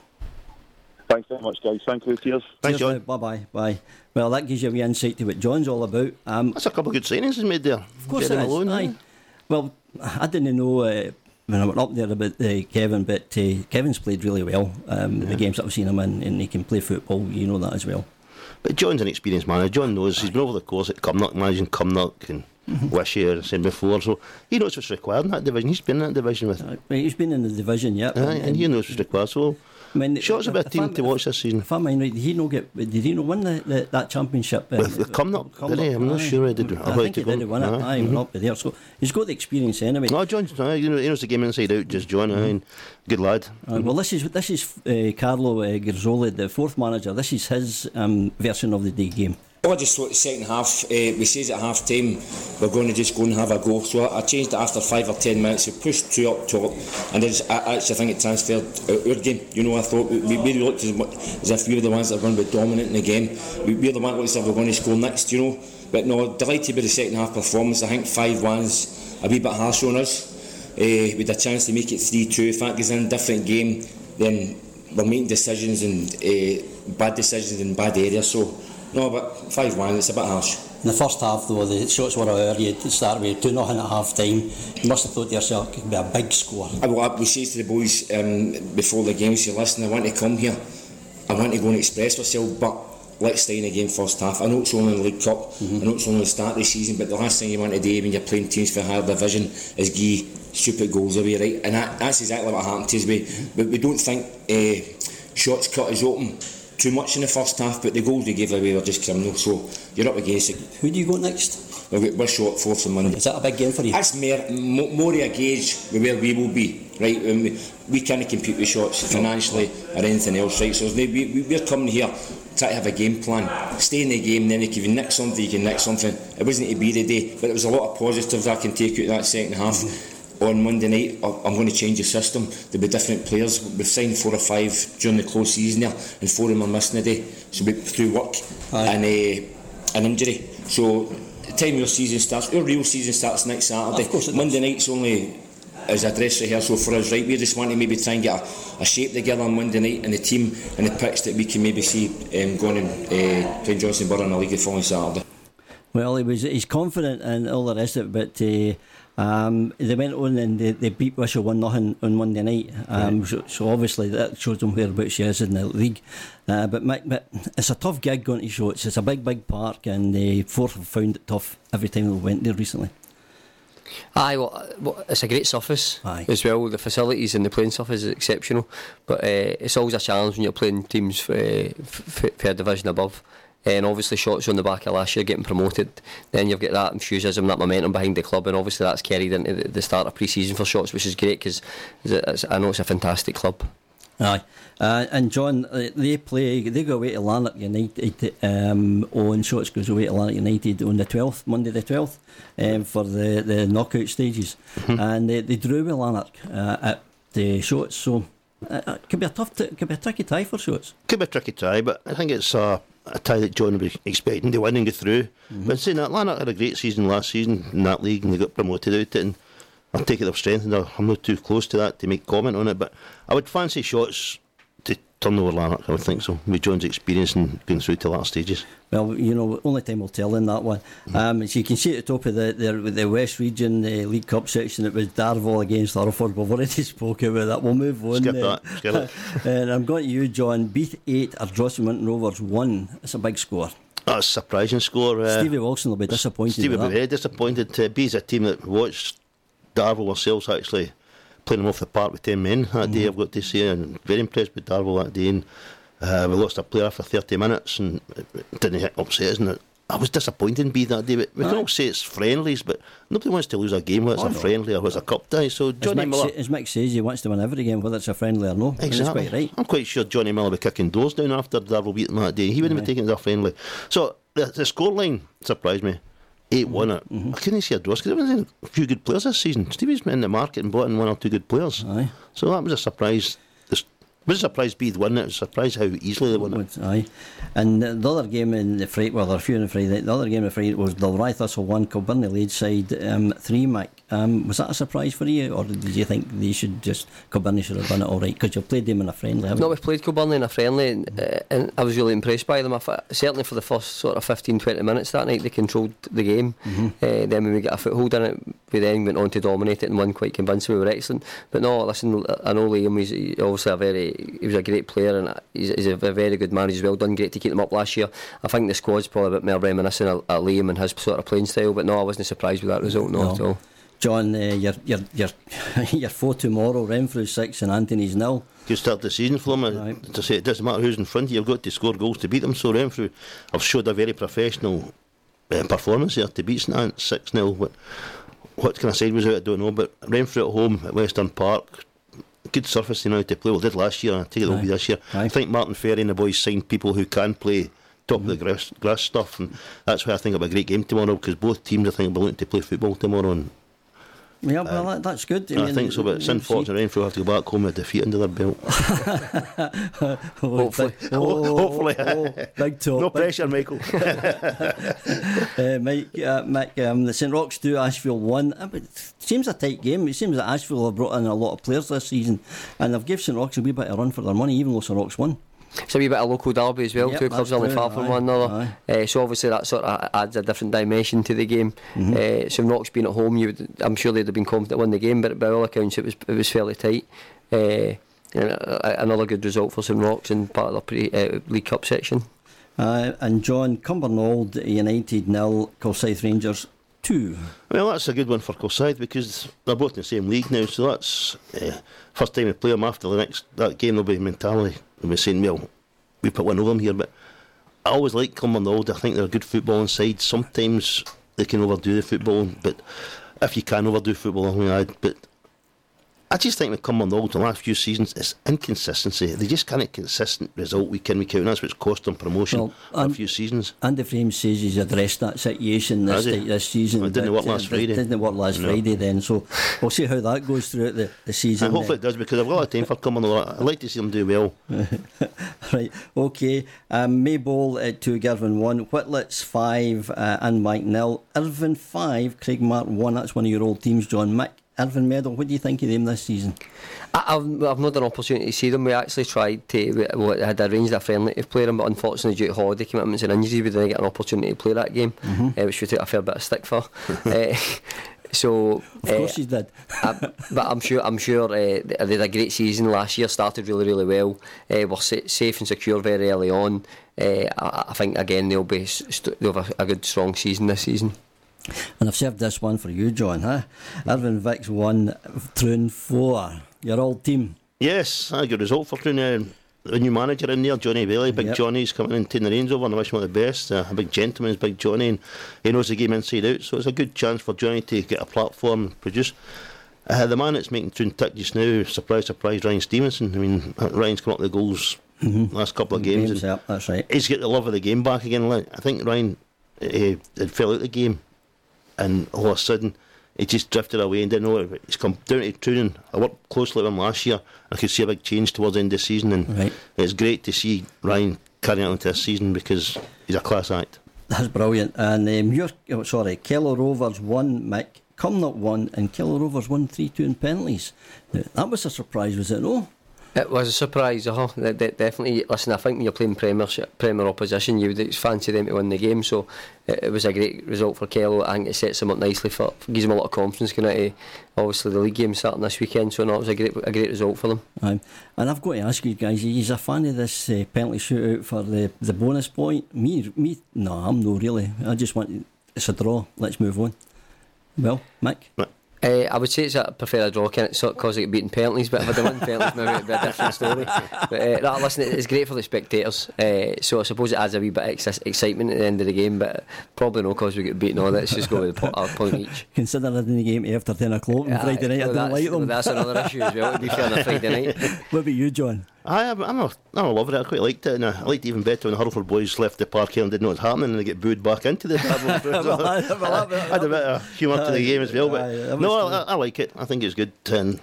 Thanks very much, guys. Thank you. Cheers. Thanks, Cheers, John. Bye bye. Bye. Well, that gives you a wee insight to what John's all about. Um, That's a couple of good signings he's made there. Of course Getting it is. alone, Aye. eh? Well, I didn't know uh, when I went up there about uh, Kevin, but uh, Kevin's played really well. Um, yeah. The games that I've seen him in, and he can play football. You know that as well. But John's an experienced manager. John knows. Aye. He's been over the course at Cumnock, managing Cumnock and mm-hmm. Wishaw, same before. So he knows what's required in that division. He's been in that division with. Uh, he's been in the division, yeah. Aye, and, and he knows what's required. So. I mean, Shot's a bit of team to watch this season. If I mind right, did he not get? Did he not win the, the, that championship? With uh, the Cumnock, did he? I'm not sure he did. I, I think he did win it. Aye, aye, mm-hmm. Not be there. So he's got the experience anyway. No, John, aye, you know, he knows the game inside out. Just John, aye, and good lad. Uh, mm-hmm. Well, this is this is uh, Carlo uh, Girzoli, the fourth manager. This is his um, version of the day game. Well, I just thought the second half, uh, we says at half time we're going to just go and have a go, so I changed it after five or ten minutes. We pushed two up top, and then I actually think it transferred our game. You know, I thought we, we really looked as, much, as if we were the ones that were going to be dominant in the game. We, we're the ones that looked as if we were going to score next, you know. But no, delighted with the second half performance. I think five one's a wee bit harsh on us. Uh, we had a chance to make it three two. If that goes in a different game, then we're making decisions and uh, bad decisions in bad areas. So. No, but five one, it's a bit harsh. In the first half, though, the shots were out. You started with two nothing at half time. You must have thought to yourself it could be a big score. I, well, we say to the boys um, before the game, say, listen, I want to come here, I want to go and express myself, but let's stay in the game first half. I know it's only the League Cup, mm-hmm. I know it's only the start of the season, but the last thing you want to do when you're playing teams for higher division is give stupid goals away, right? And that, that's exactly what happened to us. We, we, we don't think uh, shots cut us open too much in the first half, but the goals we gave away were just criminal, so you're up against it. Who do you go next? Well, we're short fourth on Monday. Is that a big game for you? That's more, more of a gauge with where we will be, right? Um, we, we can't compete with shots financially or anything else, right? So we, we, we're coming here try to have a game plan, stay in the game, and then if you can nick something, you can nick something. It wasn't to be the day, but there was a lot of positives I can take out of that second half. Mm-hmm. On Monday night, I'm going to change the system. There'll be different players. We've signed four or five during the close season there, and four of them are missing a day. So we through work Aye. and uh, an injury. So the time your season starts, our real season starts next Saturday. Of course it Monday does. night's only as a dress rehearsal for us, right? We just want to maybe try and get a, a shape together on Monday night, and the team and the pitch that we can maybe see um, going and uh, playing Johnson Borough in the league the following Saturday. Well, he was he's confident and all the rest of it, but. Uh, Um, they went on and they, they beat Wishaw one nothing on Monday night. Um, so, so obviously that shows them whereabouts she is in the league. Uh, but, but it's a tough gig going to Shorts. It's a big, big park, and the Forth have found it tough every time we went there recently. Aye, well, well, it's a great surface Aye. as well. The facilities and the playing surface is exceptional, but uh, it's always a challenge when you're playing teams for, uh, for, for a division above. And obviously Shots on the back of last year getting promoted, then you've got that enthusiasm, that momentum behind the club, and obviously that's carried into the, the start of pre-season for Shots, which is great because I know it's a fantastic club. Aye, uh, and John, uh, they play. They go away to Lanark United. Um, on Shots goes away to Lanark United on the twelfth, Monday the twelfth, um, for the, the knockout stages, mm-hmm. and they, they drew with Lanark uh, at the Shots. So uh, it could be a tough, t- could be a tricky tie for Shots. Could be a tricky tie, but I think it's uh, a tie that John would be expecting to win and go through. Mm-hmm. But saying that, Lanark had a great season last season in that league, and they got promoted out it. And I'll take it their strength, and I'm not too close to that to make comment on it, but I would fancy Shots to turnover, Lanark, I would think so, with John's experience and going through to latter stages. Well, you know, only time will tell in that one. Mm-hmm. Um, as you can see at the top of the the, the West Region uh, League Cup section, it was Darvel against Hereford. We've already spoke about that. We'll move on. Skip uh, that. Skip it. And I'm going to you, John. Beath eight, Ardrossan Winton Rovers one. It's a big score. That's a surprising score. Uh, Stevie Wilson will be disappointed. Stevie will be very disappointed. Uh, Beath's a team that watched Darvel ourselves actually playing them off the park with ten men that mm-hmm. day, I've got to say, and very impressed with Darvel that day. And uh, we lost a player for thirty minutes and it didn't upset us. And I was disappointed in Beath that day. But we can all say it's friendlies, but nobody wants to lose a game, whether it's oh, a no. friendly or whether it's a cup tie. So Johnny as Mick, Miller, sa- as Mick says, he wants to win every game, whether it's a friendly or no. Exactly. That's quite right. I'm quite sure Johnny Miller would be kicking doors down after Darvel beat them that day. He wouldn't right. be taking it as a friendly. So the, the scoreline surprised me. eight one it. Mm-hmm. I couldn't see a draw because there was a few good players this season. Stevie's been in the market and bought in one or two good players. Aye. So that was a surprise. It was a surprise Beath won it. It was a surprise how easily they won it. Aye. And the other game in the Friday, well, there are a few in the Friday. The other game in the Friday was Dalry Thistle one, Kilbirnie Ladeside um, three. Mick, um, was that a surprise for you, or did you think they should just Kilbirnie should have done it all right? Because you've played them in a friendly, haven't no, you? No, we've played Kilbirnie in a friendly, and, uh, and I was really impressed by them. I f- certainly for the first sort of fifteen to twenty minutes that night, they controlled the game. Mm-hmm. Uh, then when we got a foothold in it, we then went on to dominate it and won quite convincingly. We were excellent. But no, listen, I know Liam. He's obviously a very, he was a great player. And he's, he's a very good man. He's well done. Great to keep them up last year. I think the squad's probably a bit more reminiscent of, of Liam and his sort of playing style. But no, I wasn't surprised with that result. No, no. at all. John, uh, your your your your four tomorrow. Renfrew six and Anthony's nil. Good start the season for them. Right. To say it doesn't matter who's in front of you. You've got to score goals to beat them. So Renfrew have showed a very professional uh, performance here to beat St Anne's six nil. What, what kind of side was out? I don't know. But Renfrew at home at Western Park. Good surface you know to play. Well, did last year. I take it will be this year. Aye. I think Martin Ferry and the boys signed people who can play top mm-hmm. of the grass, grass stuff, and that's why I think it'll be a great game tomorrow. Because both teams, I think, will be looking to play football tomorrow. And yeah, well, um, that's good. I, I mean, think so. But it's unfortunate Renfrew have to go back home with a defeat under their belt. Hopefully, oh, hopefully, oh, big talk. No big pressure, Michael. uh, Mike, uh, Mick, um, the St Roch's two, Ashfield one. It seems a tight game. It seems that Ashfield have brought in a lot of players this season, and they've given St Roch's a wee bit of run for their money, even though St Roch's won. It's a wee bit of local derby as well. Yep, two clubs only far from aye, one another, uh, so obviously that sort of adds a different dimension to the game. Mm-hmm. uh, St Roch's being at home, you would, I'm sure they'd have been confident to win the game, but by all accounts it was it was fairly tight. Uh, another good result for St Roch's in part of the pre, uh, League Cup section. Uh, and John, Cumbernauld United nil, Kilsyth Rangers two. Well, that's a good one for Kilsyth because they're both in the same league now, so that's uh, first time we play them. After the next that game, they'll be mentality. They'll be saying, well, we put one over them here, but I always like Cumbernauld. I think they're a good footballing side. Sometimes they can overdo the football, but if you can overdo football, I mean, I, but I just think with Cumbernauld the last few seasons, it's inconsistency. They just can't get consistent result week in, week out, and that's what's cost them promotion well, for a few seasons. Andy Frame says he's addressed that situation this, this season. It didn't work last it, Friday. It didn't work last no. Friday then, so we'll see how that goes throughout the, the season. And hopefully it does, because I've got a lot of time for Cumbernauld. I'd like to see them do well. Right, okay. Um, Maybole at two, Girvan one, Whitlets five, uh, and Mike nil. Irvine five, Craigmart one. That's one of your old teams, John. Mick, Irvine Medal, what do you think of them this season? I, I've, I've not had an opportunity to see them. We actually tried to, we, we had arranged a friendly to play them, but unfortunately due to holiday commitments and injuries we didn't get an opportunity to play that game, mm-hmm. uh, which we took a fair bit of stick for. uh, so of course uh, you did. I, but I'm sure I'm sure uh, they had a great season last year, started really really well, uh, were sa- safe and secure very early on. uh, I, I think again they'll be st- they'll have a, a good strong season this season. And I've saved this one for you, John, huh? Irvine Vics one, Troon four. Your old team. Yes, a good result for Troon. Uh, a new manager in there, Johnny Bailey. Big yep. Johnny's coming in, taking the reins over, and I wish him all the best. Uh, a big gentleman is Big Johnny, and he knows the game inside out, so it's a good chance for Johnny to get a platform and produce. Uh, the man that's making Troon tick just now, surprise, surprise, Ryan Stevenson. I mean, Ryan's come up with the goals mm-hmm. last couple of games. games yep, that's right. He's got the love of the game back again. I think Ryan uh, had fell out the game, and all of a sudden he just drifted away and didn't know it. He's come down to Troon. I worked closely with him last year. I could see a big change towards the end of the season, and right. it's great to see Ryan carrying on into this season because he's a class act. That's brilliant. And um, you're, oh, sorry, Kellow Rovers won, Mick. Cumnock won, and Kellow Rovers won three two in penalties. Now, that was a surprise, was it? No. It was a surprise, uh-huh. De- de- definitely. Listen, I think when you're playing Premiership, Premier opposition, you would fancy them to win the game. So it, it was a great result for Kello. I think it sets them up nicely for, for gives them a lot of confidence going into obviously the league game starting this weekend. So no, it was a great a great result for them. Aye. And I've got to ask you guys, are you a fan of this uh, penalty shootout for the the bonus point? Me, me, no, I'm no really. I just want it's a draw. Let's move on. Well, Mick. Right. Uh, I would say it's a, I prefer a draw, because I get beaten penalties, but if I don't win penalties, maybe it'd be a different story. But uh, no, listen, it's great for the spectators, uh, so I suppose it adds a wee bit of ex- excitement at the end of the game, but probably no, because we get beaten on. Let's just go with a po- a point each. Considering the game after ten o'clock on uh, Friday night, I well, don't like them. Well, that's another issue as well, to be fair, on a Friday night. What about you, John? I, I'm, I'm, a, I'm a lover of it. I quite liked it, and I liked it even better when the Hurlford boys left the park here and didn't know what was happening, and they get booed back into the well, I, well, I had a bit of humour to the game as well, but aye, no, I, I like it. I think it's good, and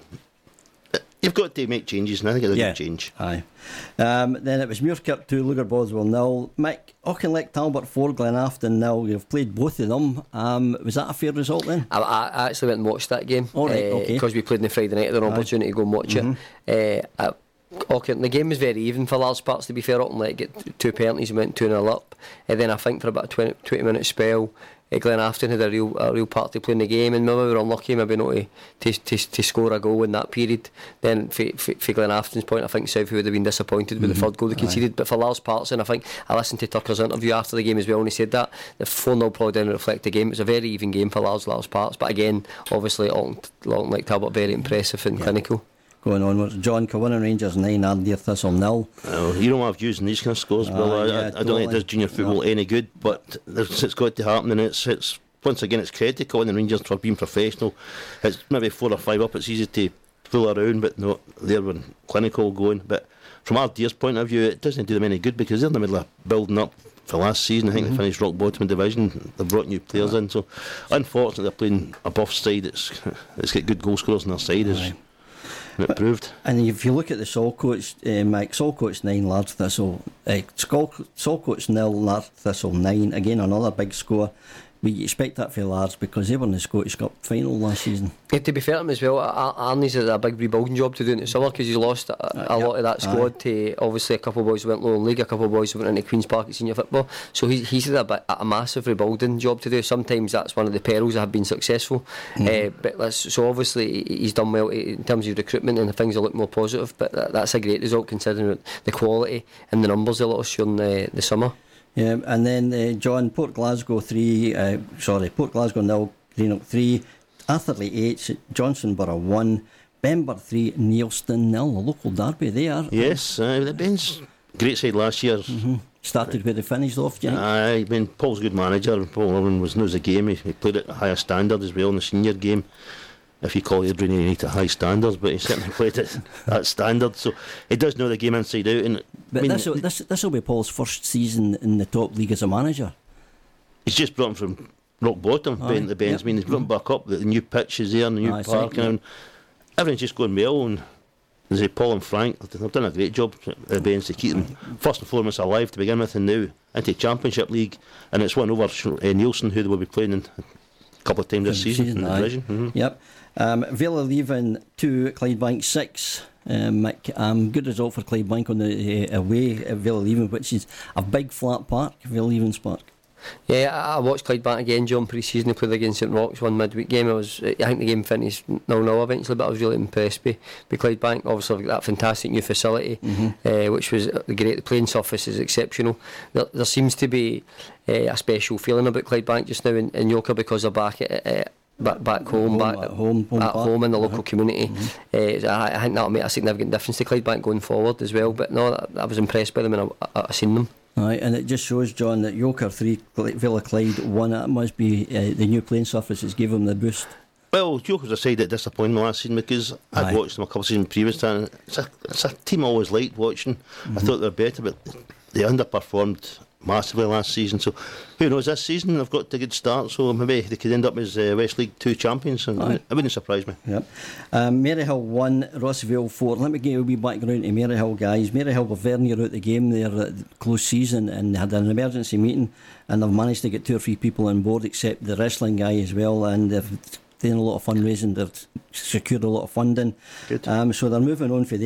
you've got to make changes, and I think it's a yeah. good change. Aye. Um, then it was Muirkirk two, Lugar Boswell nil. Mick, Auchinleck Talbot four, Glenafton nil. You've played both of them. Um, was that a fair result then? I, I actually went and watched that game. All right, uh, okay. Because we played on the Friday night, I had an opportunity to go and watch mm-hmm. it. Uh, I, Auckland, the game was very even for large parts, to be fair. Auckland get two penalties and went two nil up, and then I think for about a twenty, twenty minute spell, uh, Glenafton had a real a real part to play in the game, and maybe we were unlucky, maybe not to, to, to, to score a goal in that period. Then for, for, for Glenafton's point, I think Southie would have been disappointed with mm-hmm. the third goal they conceded. Aye. But for large parts, and I think I listened to Tucker's interview after the game as well, and he said that the four nil probably didn't reflect the game. It was a very even game for large large parts, but again, obviously Auckland like Talbot very impressive and yeah. clinical. Going onwards, John, Kilwinning Rangers nine, Arndale Thistle nil. Well, you don't have views in these kind of scores, Bill. Uh, I, yeah, I, I totally. don't think it does junior football no. any good, but it's got to happen, and it's it's once again it's credit to Kilwinning Rangers for being professional. It's maybe four or five up, it's easy to fool around, but no, they're clinical going. But from Ardale's point of view, it doesn't do them any good because they're in the middle of building up for last season. I think mm-hmm. they finished rock bottom in division. They've brought new players yeah. in, so unfortunately they're playing a buff side. It's it's got good goal scorers on their side. Is it but, proved. And if you look at the Saltcoats, uh, Mike, Saltcoats nine, Large Thistle, uh, Saltcoats nil, Large Thistle nine. Again, another big score. But you expect that for Large because they were in the Scottish Cup final last season. Yeah, to be fair to him as well, Arnie's had a big rebuilding job to do in the summer because he's lost a, a uh, yep. lot of that squad Aye. to obviously a couple of boys who went lower in league, a couple of boys who went into Queen's Park at senior football. So he's, he's had a, bit, a massive rebuilding job to do. Sometimes that's one of the perils that have been successful. Mm. Uh, but let's, so obviously he's done well in terms of recruitment and things will look more positive. But that, that's a great result considering the quality and the numbers they lost during the, the summer. Yeah, and then uh, John, Port Glasgow three, uh, sorry, Port Glasgow nil, Greenock three, Atherley eight, Johnsonborough one, Bember three, Neilston nil, a local derby there. Yes, uh, the Ben's great side last year. Mm-hmm. Started where they finished off, Jake. I mean, Paul's a good manager. Paul Irwin was knows the game. He, he played at a higher standard as well in the senior game. If you call Adrian United at high standards, but he certainly played it at standard, so he does know the game inside out. And but I mean, this will this this will be Paul's first season in the top league as a manager. He's just brought him from rock bottom, Aye. Ben, the Ben's. Yep. I mean, he's brought him back up. The new pitch is there, and the new Aye, park, right, and everything's just going well. And as I say, Paul and Frank, they've done a great job at the Ben's to keep them first and foremost alive to begin with, and now into Championship League, and it's one over uh, Nielsen, who they will be playing in a couple of times this season, season in the division. Mm-hmm. Yep. Um, Vale of Leven two, Clydebank six. Um, um, good result for Clydebank on the uh, away at Vale of Leven, which is a big flat park, Vale of Even's park. Yeah, I watched Clydebank again, John, pre-season. They played against St Roch's, one midweek game. I was, I think the game finished nil nil eventually, but I was really impressed by, by Clydebank. Obviously, they've got that fantastic new facility, mm-hmm. uh, which was great. The playing surface is exceptional. There, there seems to be uh, a special feeling about Clydebank just now in, in Yoker because they're back at. Uh, Back, back home, home, back at home, home at home in the local uh-huh. community. Mm-hmm. Uh, I, I think that'll make a significant difference to Clydebank going forward as well. But no, I, I was impressed by them and I, I, I seen them. Aye, and it just shows, John, that Yoker three, Villa Clyde one. That must be uh, the new playing surfaces gave them the boost. Well, Yoker's a side that disappointed me last season because I'd Aye. watched them a couple of seasons previous to, and it's a, it's a team I always liked watching. Mm-hmm. I thought they were better, but they underperformed massively last season, so who knows, this season they've got a good start, so maybe they could end up as uh, West League two champions, and Aye. it wouldn't surprise me. Yep. um, Maryhill one, Rossvale four. Let me give you a wee background to Maryhill, guys. Maryhill were very near out the game there at the close season and had an emergency meeting, and they've managed to get two or three people on board except the wrestling guy as well, and they've done a lot of fundraising, they've secured a lot of funding. Good. Um, so they're moving on for there, but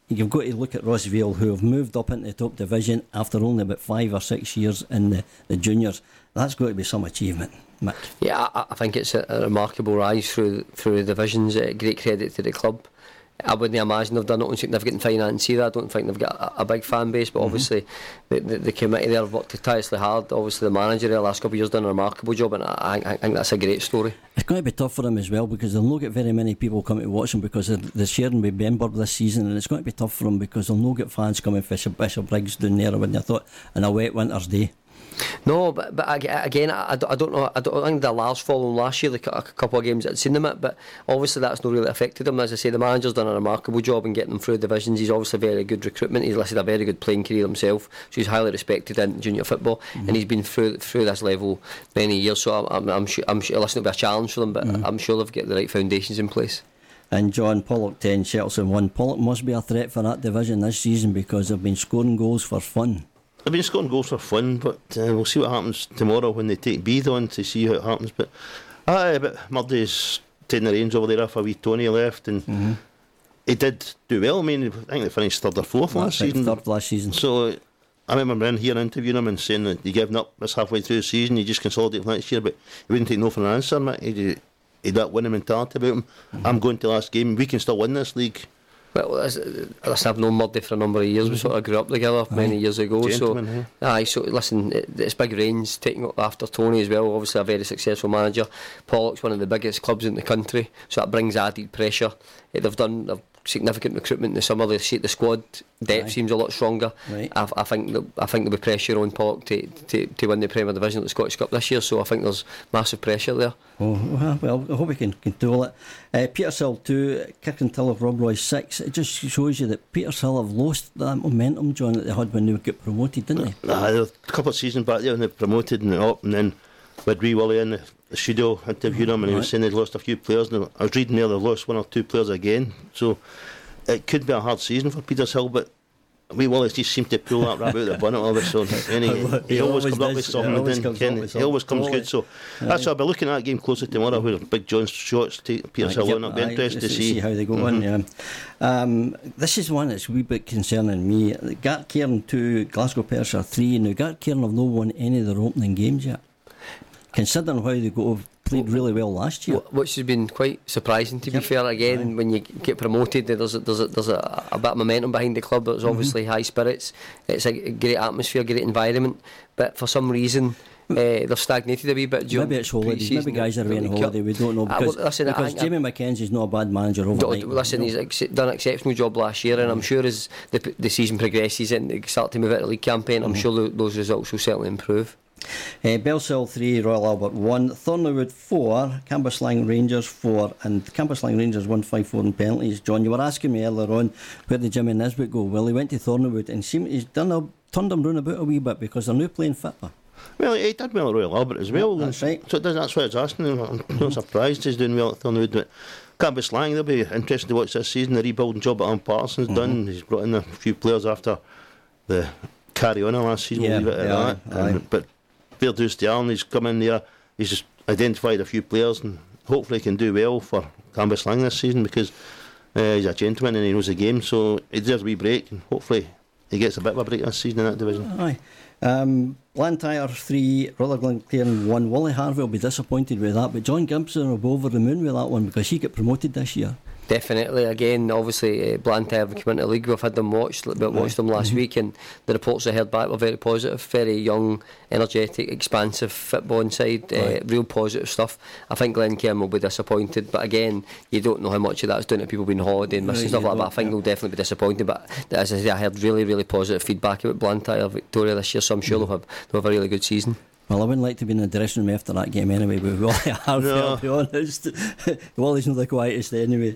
you've got to look at Ross Vale, who have moved up into the top division after only about five or six years in the, the juniors. That's got to be some achievement, Mick. Yeah, I, I think it's a, a remarkable rise through through the divisions. Uh, great credit to the club. I wouldn't imagine they've done it on significant finance either. I don't think they've got a, a big fan base, but mm-hmm. obviously the, the, the committee there have worked tirelessly hard. Obviously the manager there the last couple of years done a remarkable job, and I, I, I think that's a great story. It's going to be tough for them as well, because they'll not get very many people coming to watch them, because they're, they're sharing with Benburb this season, and it's going to be tough for them because they'll not get fans coming for Bishop Briggs down there, when you thought, on a wet winter's day. No, but, but again, I, I don't know. I don't think the last following last year, the a couple of games I'd seen them at, but obviously that's not really affected them. As I say, the manager's done a remarkable job in getting them through divisions. He's obviously very good recruitment. He's listed a very good playing career himself, so he's highly respected in junior football, mm-hmm. and he's been through through this level many years. So I'm, I'm, I'm sure, I'm sure, listen, it'll be a challenge for them, but mm-hmm. I'm sure they've got the right foundations in place. And John, Pollock ten, Shettleston one. Pollock must be a threat for that division this season, because they've been scoring goals for fun. They've been scoring goals for fun, but uh, we'll see what happens tomorrow when they take Beath on to see how it happens. But aye, but Murdy's taking the reins over there after a wee Tony left, and mm-hmm. he did do well. I mean, I think they finished third or fourth last right, season. Third last season. So I remember in here interviewing him and saying that you're giving up this halfway through the season, you just consolidate for next year, but he wouldn't take no for an answer, mate. He had that winning mentality about him. Mm-hmm. I'm going to the last game. We can still win this league. Well, listen, I've known Murdy for a number of years. We sort of grew up together aye. many years ago. Gentleman, so, yeah. aye, so listen, it, it's big reins taking up after Tony as well. Obviously, a very successful manager. Pollock's one of the biggest clubs in the country, so that brings added pressure. It, they've done they've significant recruitment in the summer. They see the squad depth aye. seems a lot stronger. Right. I, I think that, I think there'll be pressure on Pollock to, to to win the Premier Division at the Scottish Cup this year. So I think there's massive pressure there. Oh well, I hope we can control it. Uh, Petershill two, Kirkintilloch Rob Roy six. It just shows you that Petershill have lost that momentum, John, that they had when they got promoted, didn't they? Nah, a couple of seasons back there when they promoted and up, and then with Ree Woolley in the, the studio interviewed him, and he was saying they'd lost a few players. And I was reading there they've lost one or two players again. So it could be a hard season for Petershill, but Wee Woolley just seemed to pull that rabbit out of the bonnet all of a sudden. And he, he, he always comes up with something. Always comes Ken, with he always comes good. So aye. that's why I'll be looking at that game closer tomorrow, where Big John's shots take Petershill on. It'll be interesting to see. see how they go mm-hmm. on. Yeah. Um, this is one that's a wee bit concerning me. Gartcairn two, Glasgow Pershore three. Now Gartcairn have not won any of their opening games yet, considering how they go. Played really well last year, which has been quite surprising to be yep. fair. Again, right. when you get promoted, there's a, there's a, there's a, a bit of momentum behind the club. There's obviously mm-hmm. high spirits. It's a great atmosphere, great environment. But for some reason, uh, they've stagnated a wee bit. Maybe it's holidays. Maybe guys are away on holiday. We don't know because, uh, well, listen, because Jamie Mackenzie's not a bad manager overnight. Listen, he's ex- done an exceptional job last year, and I'm sure as the, the season progresses and they start to move out of the league campaign, mm-hmm. I'm sure those results will certainly improve. Uh, Bellshill three, Royal Albert one, Thornleywood four, Cambuslang Rangers four, and Cambuslang Rangers won five four in penalties. John, you were asking me earlier on where did Jimmy Nisbet go? Well, he went to Thornleywood and seemed, he's done a, turned them round about a wee bit because they're now playing Fitler. Well, he did well at Royal Albert as well. That's right. So it does, that's why I was asking him. I'm mm-hmm. not surprised he's doing well at Thornleywood. But Cambuslang, they'll be interested to watch this season. The rebuilding job that Alan Parsons mm-hmm. done. He's brought in a few players after the carry on last season. Yeah, we'll leave it at yeah, that. And, but Fairdustian, he's come in there, he's just identified a few players and hopefully he can do well for Cambuslang this season because uh, he's a gentleman and he knows the game, so he deserves a wee break and hopefully he gets a bit of a break this season in that division. Aye. Um, Blantyre three, Rutherglen Claren one. Wally Harvey will be disappointed with that, but John Gibson will be over the moon with that one because he got promoted this year. Definitely. Again, obviously, uh, Blantyre have come into the league. We've had them watched, we watched them last mm-hmm. week, and the reports I heard back were very positive. Very young, energetic, expansive football inside. Right. Uh, real positive stuff. I think Glencairn will be disappointed, but again, you don't know how much of that's doing to people being holiday and missing right, stuff like that. I think yeah. they'll definitely be disappointed. But as I say, I heard really, really positive feedback about Blantyre Victoria this year, so I'm sure mm-hmm. they'll have they'll have a really good season. Well, I wouldn't like to be in the dressing room after that game anyway, but Wally Harvey, no. I'll be honest. Wally's not the quietest anyway.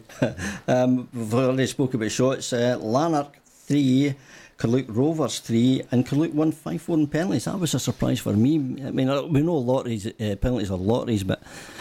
um, we've already spoke about shots. Uh, Lanark three, Carluke Rovers three, and Carluke won five four in penalties. That was a surprise for me. I mean, we know lotteries, uh, penalties are lotteries, but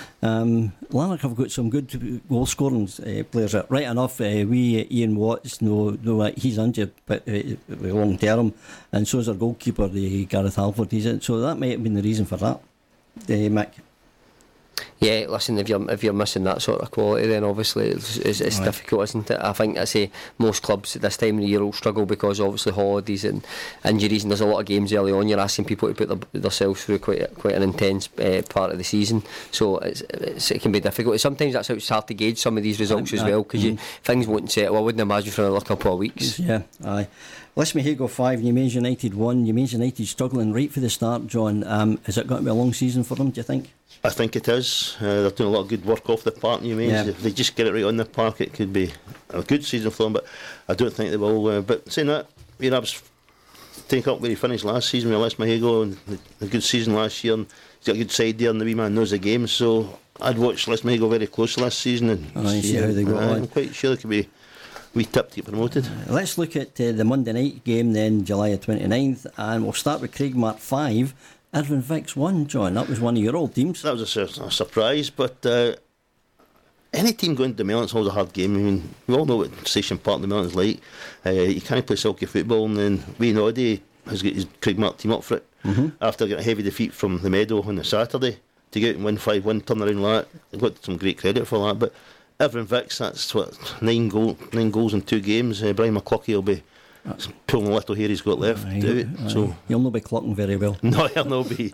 um, Lanark have got some good goal scoring uh, players. Right enough, uh, we uh, Ian Watts know, know uh, he's injured but uh, long term, and so is our goalkeeper, the Gareth Halford. He's in, so that might have been the reason for that. Uh, Mick. Yeah, listen, if you're if you're missing that sort of quality, then obviously it's, it's, it's right. difficult, isn't it? I think I say most clubs at this time of the year will struggle because obviously holidays and injuries, and there's a lot of games early on. You're asking people to put their, themselves through quite quite an intense uh, part of the season, so it's, it's, it can be difficult. Sometimes that's how it's hard to gauge some of these results as well, because mm. things won't settle. I wouldn't imagine for another couple of weeks. Yeah, aye. Listmahago five, Newmains United one. Newmains United struggling right for the start, John. Um, is it going to be a long season for them, do you think? I think it is. Uh, they're doing a lot of good work off the park, Newmains. Yeah. If they just get it right on the park, it could be a good season for them, but I don't think they will. Uh, but saying that, you know, I was taking up where he finished last season with Listmahago, and a good season last year, and he's got a good side there, and the wee man knows the game, so I'd watch Listmahago very closely last season and oh, see, see how they go uh, on. I'm quite sure they could be we tip to get promoted. Uh, let's look at uh, the Monday night game then, July twenty-ninth, and we'll start with Craigmart five, Irvine Vics one, John. That was one of your old teams. That was a, sur- a surprise, but uh, any team going to Melon's always a hard game. I mean, we all know what Station Park the Melon's like. Uh, you can't play sulky football, and then Wayne Oddie has got his Craigmart team up for it mm-hmm. after getting a heavy defeat from the Meadow on the Saturday to get out and win five one, turn around like that. They've got some great credit for that, but Irvine Vics, that's what, nine, goal, nine goals in two games. Uh, Brian McClucky will be that's pulling the little hair he's got left. Aye, do it. Aye. So he'll not be clocking very well. No, he'll not be.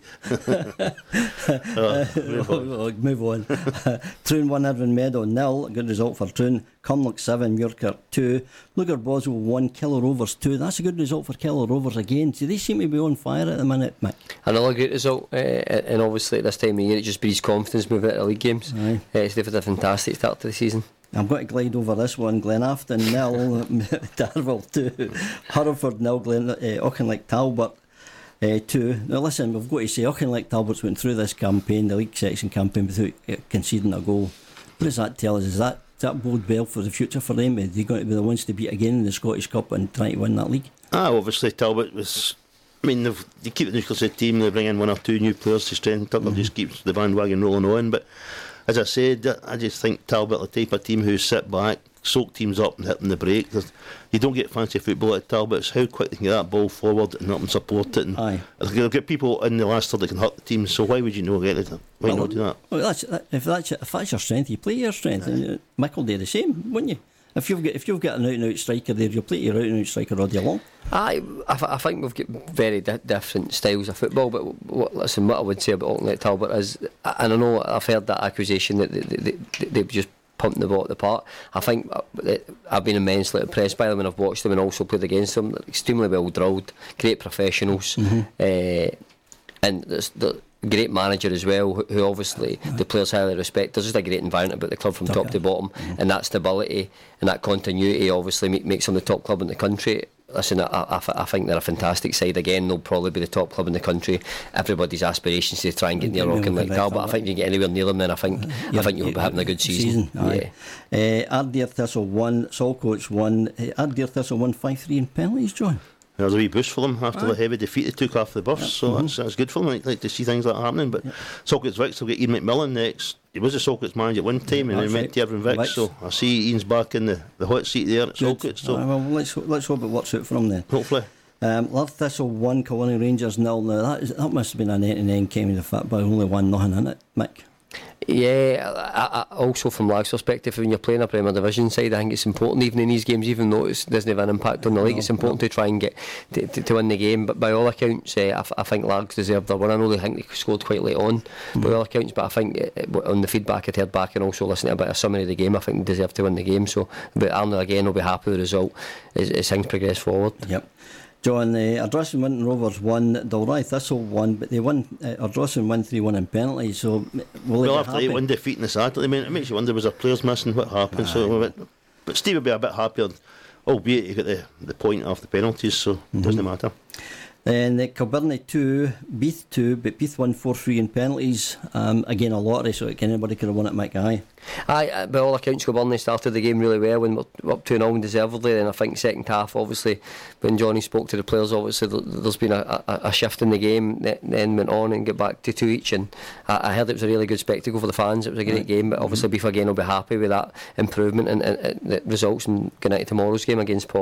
oh, move on. Move on. Troon one, Irvine Meadow nil. Good result for Troon. Cumlock seven, Muirkirk two. Lugar Boswell one, Keller Rovers two. That's a good result for Keller Rovers again. So they seem to be on fire at the minute, Mick. Another great result, uh, and obviously at this time of year it just breeds confidence moving into league games. Aye. Uh, so they've had a fantastic start to the season. I'm going to glide over this one. Glenafton nil, Darvel two, Hereford nil, Glen, uh, Auchinleck Talbot uh, two. Now listen, we've got to say Auchinleck Talbot's went through this campaign, the league section campaign, without uh, conceding a goal. What does that tell us? Is that, does that bode well for the future for them? Are they going to be the ones to beat again in the Scottish Cup and try to win that league? Ah, obviously Talbot was. I mean, they keep the nucleus of the team, they bring in one or two new players to strengthen it, mm-hmm. just keeps the bandwagon rolling on, but as I said, I just think Talbot are the type of team who sit back, soak teams up and hit them the break. There's, you don't get fancy football at Talbot. It's how quick they can get that ball forward and up and support it. And Aye. they'll get people in the last third that can hurt the team, so why would you not get it? Why well, not do that? Well, that's, that, if, that's, if that's your strength, you play your strength. And Mick will do the same, wouldn't you? If you've got if you've got an out and out striker there, you'll play your out and out striker all day long. I, I, I think we've got very di- different styles of football. But what, listen, what I would say about Auchinleck Talbot is, and I know I've heard that accusation that they, they, they, they've just pumped the ball at the park. I think I've been immensely impressed by them when I've watched them and also played against them. They're extremely well drilled, great professionals, mm-hmm. uh, and there's the. Great manager as well, who, who obviously yeah. the players highly respect. There's just a great environment about the club from top, top to bottom, mm-hmm. and that stability and that continuity obviously make, makes them the top club in the country. Listen, I, I, I think they're a fantastic side. Again, they'll probably be the top club in the country. Everybody's aspirations to try and get near Auchinleck Talbot, but I think if you get anywhere near them, then I think uh, I think you'll be having a good season. season yeah. uh, Ardere Thistle won, Saltcoats won. Uh, Ardere Thistle won five three in penalties, John. There was a wee boost for them after Aye. the heavy defeat they took off the bus, yep. so mm-hmm. that's, that's good for them. I'd like to see things like that happening. But yep. Saltcoats Vics will get Ian McMillan next. He was a Saltcoats manager at one time, yeah, and then went right. to Irvine Vics. So I see Ian's back in the, the hot seat there at Saltcoats. So uh, well, let's let's hope it works out for him then. Hopefully. Um, Love Thistle one, Kilwinning Rangers nil. Now that, is, that must have been an eighty-nine game of the fact, but only one nothing in it, Mick. Yeah, I, I, also from Lag's perspective, when you're playing a Premier Division side, I think it's important, even in these games, even though it doesn't have an impact on the league, no, it's important no. to try and get to, to, to win the game. But by all accounts, uh, I, f- I think Lags deserved their win. I know they think they scored quite late on, mm. by all accounts, but I think uh, on the feedback I'd heard back and also listening to a bit of summary of the game, I think they deserved to win the game. So, but Arnold again will be happy with the result as, as things progress forward. Yep. John, uh, Ardrossan Winton Rovers won, Dalry Thistle won, but they won, uh, Ardrossan won three one in penalties, so will well, they after they one defeat in the Saturday, I mean, it makes you wonder, was there players missing, what happened? Aye. So, but, but Steve would be a bit happier, albeit he got the, the point off the penalties, so mm-hmm. it doesn't matter. Then uh, Kilbirnie two, Beath two, but Beath won four three in penalties. Um, again, a lottery, so anybody could have won it, Mick. Aye. Aye, by all accounts, Kilbirnie started the game really well when we're up two nil deservedly, and I think second half, obviously, when Johnny spoke to the players, obviously there's been a, a, a shift in the game, then went on and got back to two each, and I, I heard it was a really good spectacle for the fans. It was a great game, but obviously mm-hmm. Beath again will be happy with that improvement and, and, and the results and going into tomorrow's game against Pollock.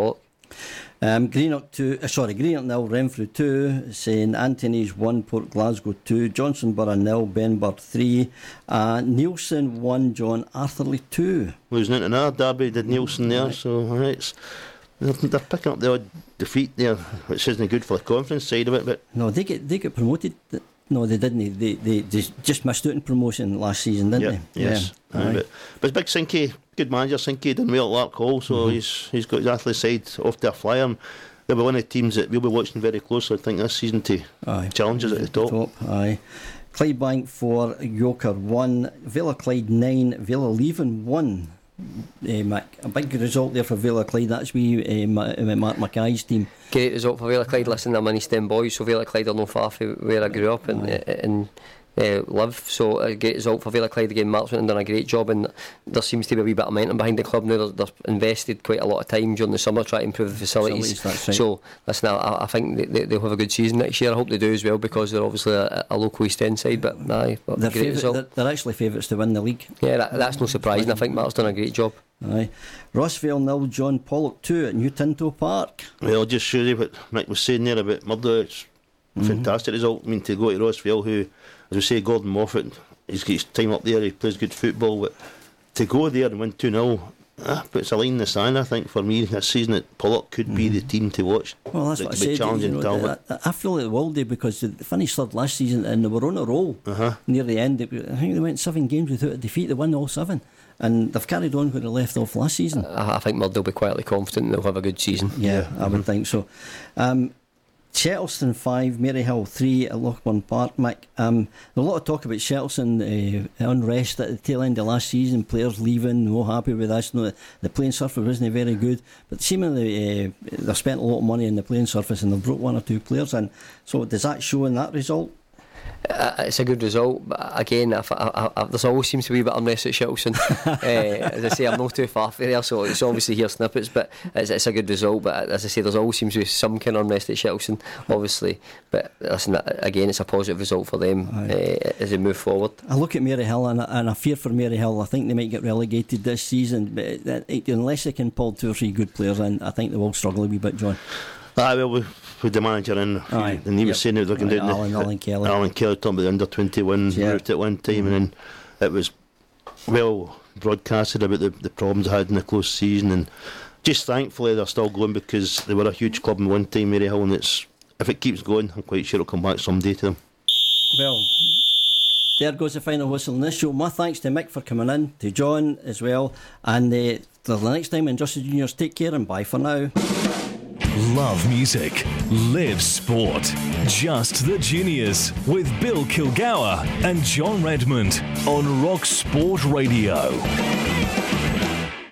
Um, Greenock two, uh, sorry, Greenock nil, Renfrew two, Saint Anthony's one, Port Glasgow two, Johnsonborough nil, Benburn three, uh, Nielsen one, John Arthurlie two. Losing into another derby, did Nielsen there, so right, it's, they're, they're picking up the odd defeat there, which isn't good for the conference side of it. But no, they get they get promoted. No, they didn't. They they, they just missed out in promotion last season, didn't yeah, they? Yes. Yeah. Aye, but, but it's Big Sinky, good manager. Sinky done well at Lark Hall, so mm-hmm. he's he's got his athlete side off to a flyer. And they'll be one of the teams that we'll be watching very closely, I think, this season to aye. challenges at the top. top aye. Clydebank four, Yoker one, Villa Clyde nine, Villa Leven one. Uh, Mac, a big result there for Villa Clyde. That's wee uh, Mark Mackay's team. Great result for Villa Clyde. Listen, I'm an East End boy, so Villa Clyde are not far from where I grew up and and uh, live. So a great result for Villa Clyde again. Mark's done a great job, and there seems to be a wee bit of momentum behind the club now. They're, they're invested quite a lot of time during the summer trying to improve the facilities. facilities right. So listen, I, I think they, they, they'll have a good season next year. I hope they do as well, because they're obviously a, a local East End side. But aye, but they're, great result. they're, they're actually favourites to win the league. Yeah, that, that's no surprise, and I think Mark's done a great job. Aye. Rossvale nil, John Pollock two at New Tinto Park. Well, just show you what Mick was saying there about Murdo. It's a mm-hmm. fantastic result. I mean, to go to Rossvale, who, as we say, Gordon Moffat, he's got his time up there, he plays good football, but to go there and win two nil, ah, puts a line in the sand, I think, for me this season. That Pollock could mm-hmm. be the team to watch. Well, that's it what I could be said. challenging you know, I, I feel like they will do, because they finished third last season and they were on a roll uh-huh. near the end. I think they went seven games without a defeat. They won all seven. And they've carried on where they left off last season. I, I think Murdo will be quietly confident and they'll have a good season. Yeah, yeah. I mm-hmm. would think so. Um, Shettleston five, Maryhill three at Lochburn Park. Mick, um, there's a lot of talk about Shettleston uh, unrest at the tail end of last season, players leaving, no happy with us. No, the playing surface wasn't very good, but seemingly uh, they've spent a lot of money on the playing surface and they've brought one or two players in. So does that show in that result? Uh, it's a good result, but again, I, I, I, there's always seems to be a bit of unrest at Shettleston. uh, as I say, I'm not too far from there, so it's obviously here snippets, but it's, it's a good result. But as I say, there's always seems to be some kind of unrest at Shettleston, obviously. But listen, again, it's a positive result for them uh, as they move forward. I look at Maryhill and, and I fear for Maryhill. I think they might get relegated this season, but uh, unless they can pull two or three good players in, I think they will struggle a wee bit, John. Ah, well, with, with the manager in, Aye. and he was yep. saying they were looking Aye, down Alan, the, Alan Kelly. Alan Kelly talking about the under twenty-one yeah. route at one time, mm-hmm. and then it was well broadcasted about the, the problems they had in the close season, and just thankfully they're still going, because they were a huge club in one time, Maryhill, and it's, if it keeps going, I'm quite sure it'll come back someday to them. Well, there goes the final whistle in this show. My thanks to Mick for coming in, to John as well, and uh, till the next time, Injustice Juniors, take care and bye for now. Love music, live sport. Just the Juniors with Bill Kilgour and John Redmond on Rock Sport Radio.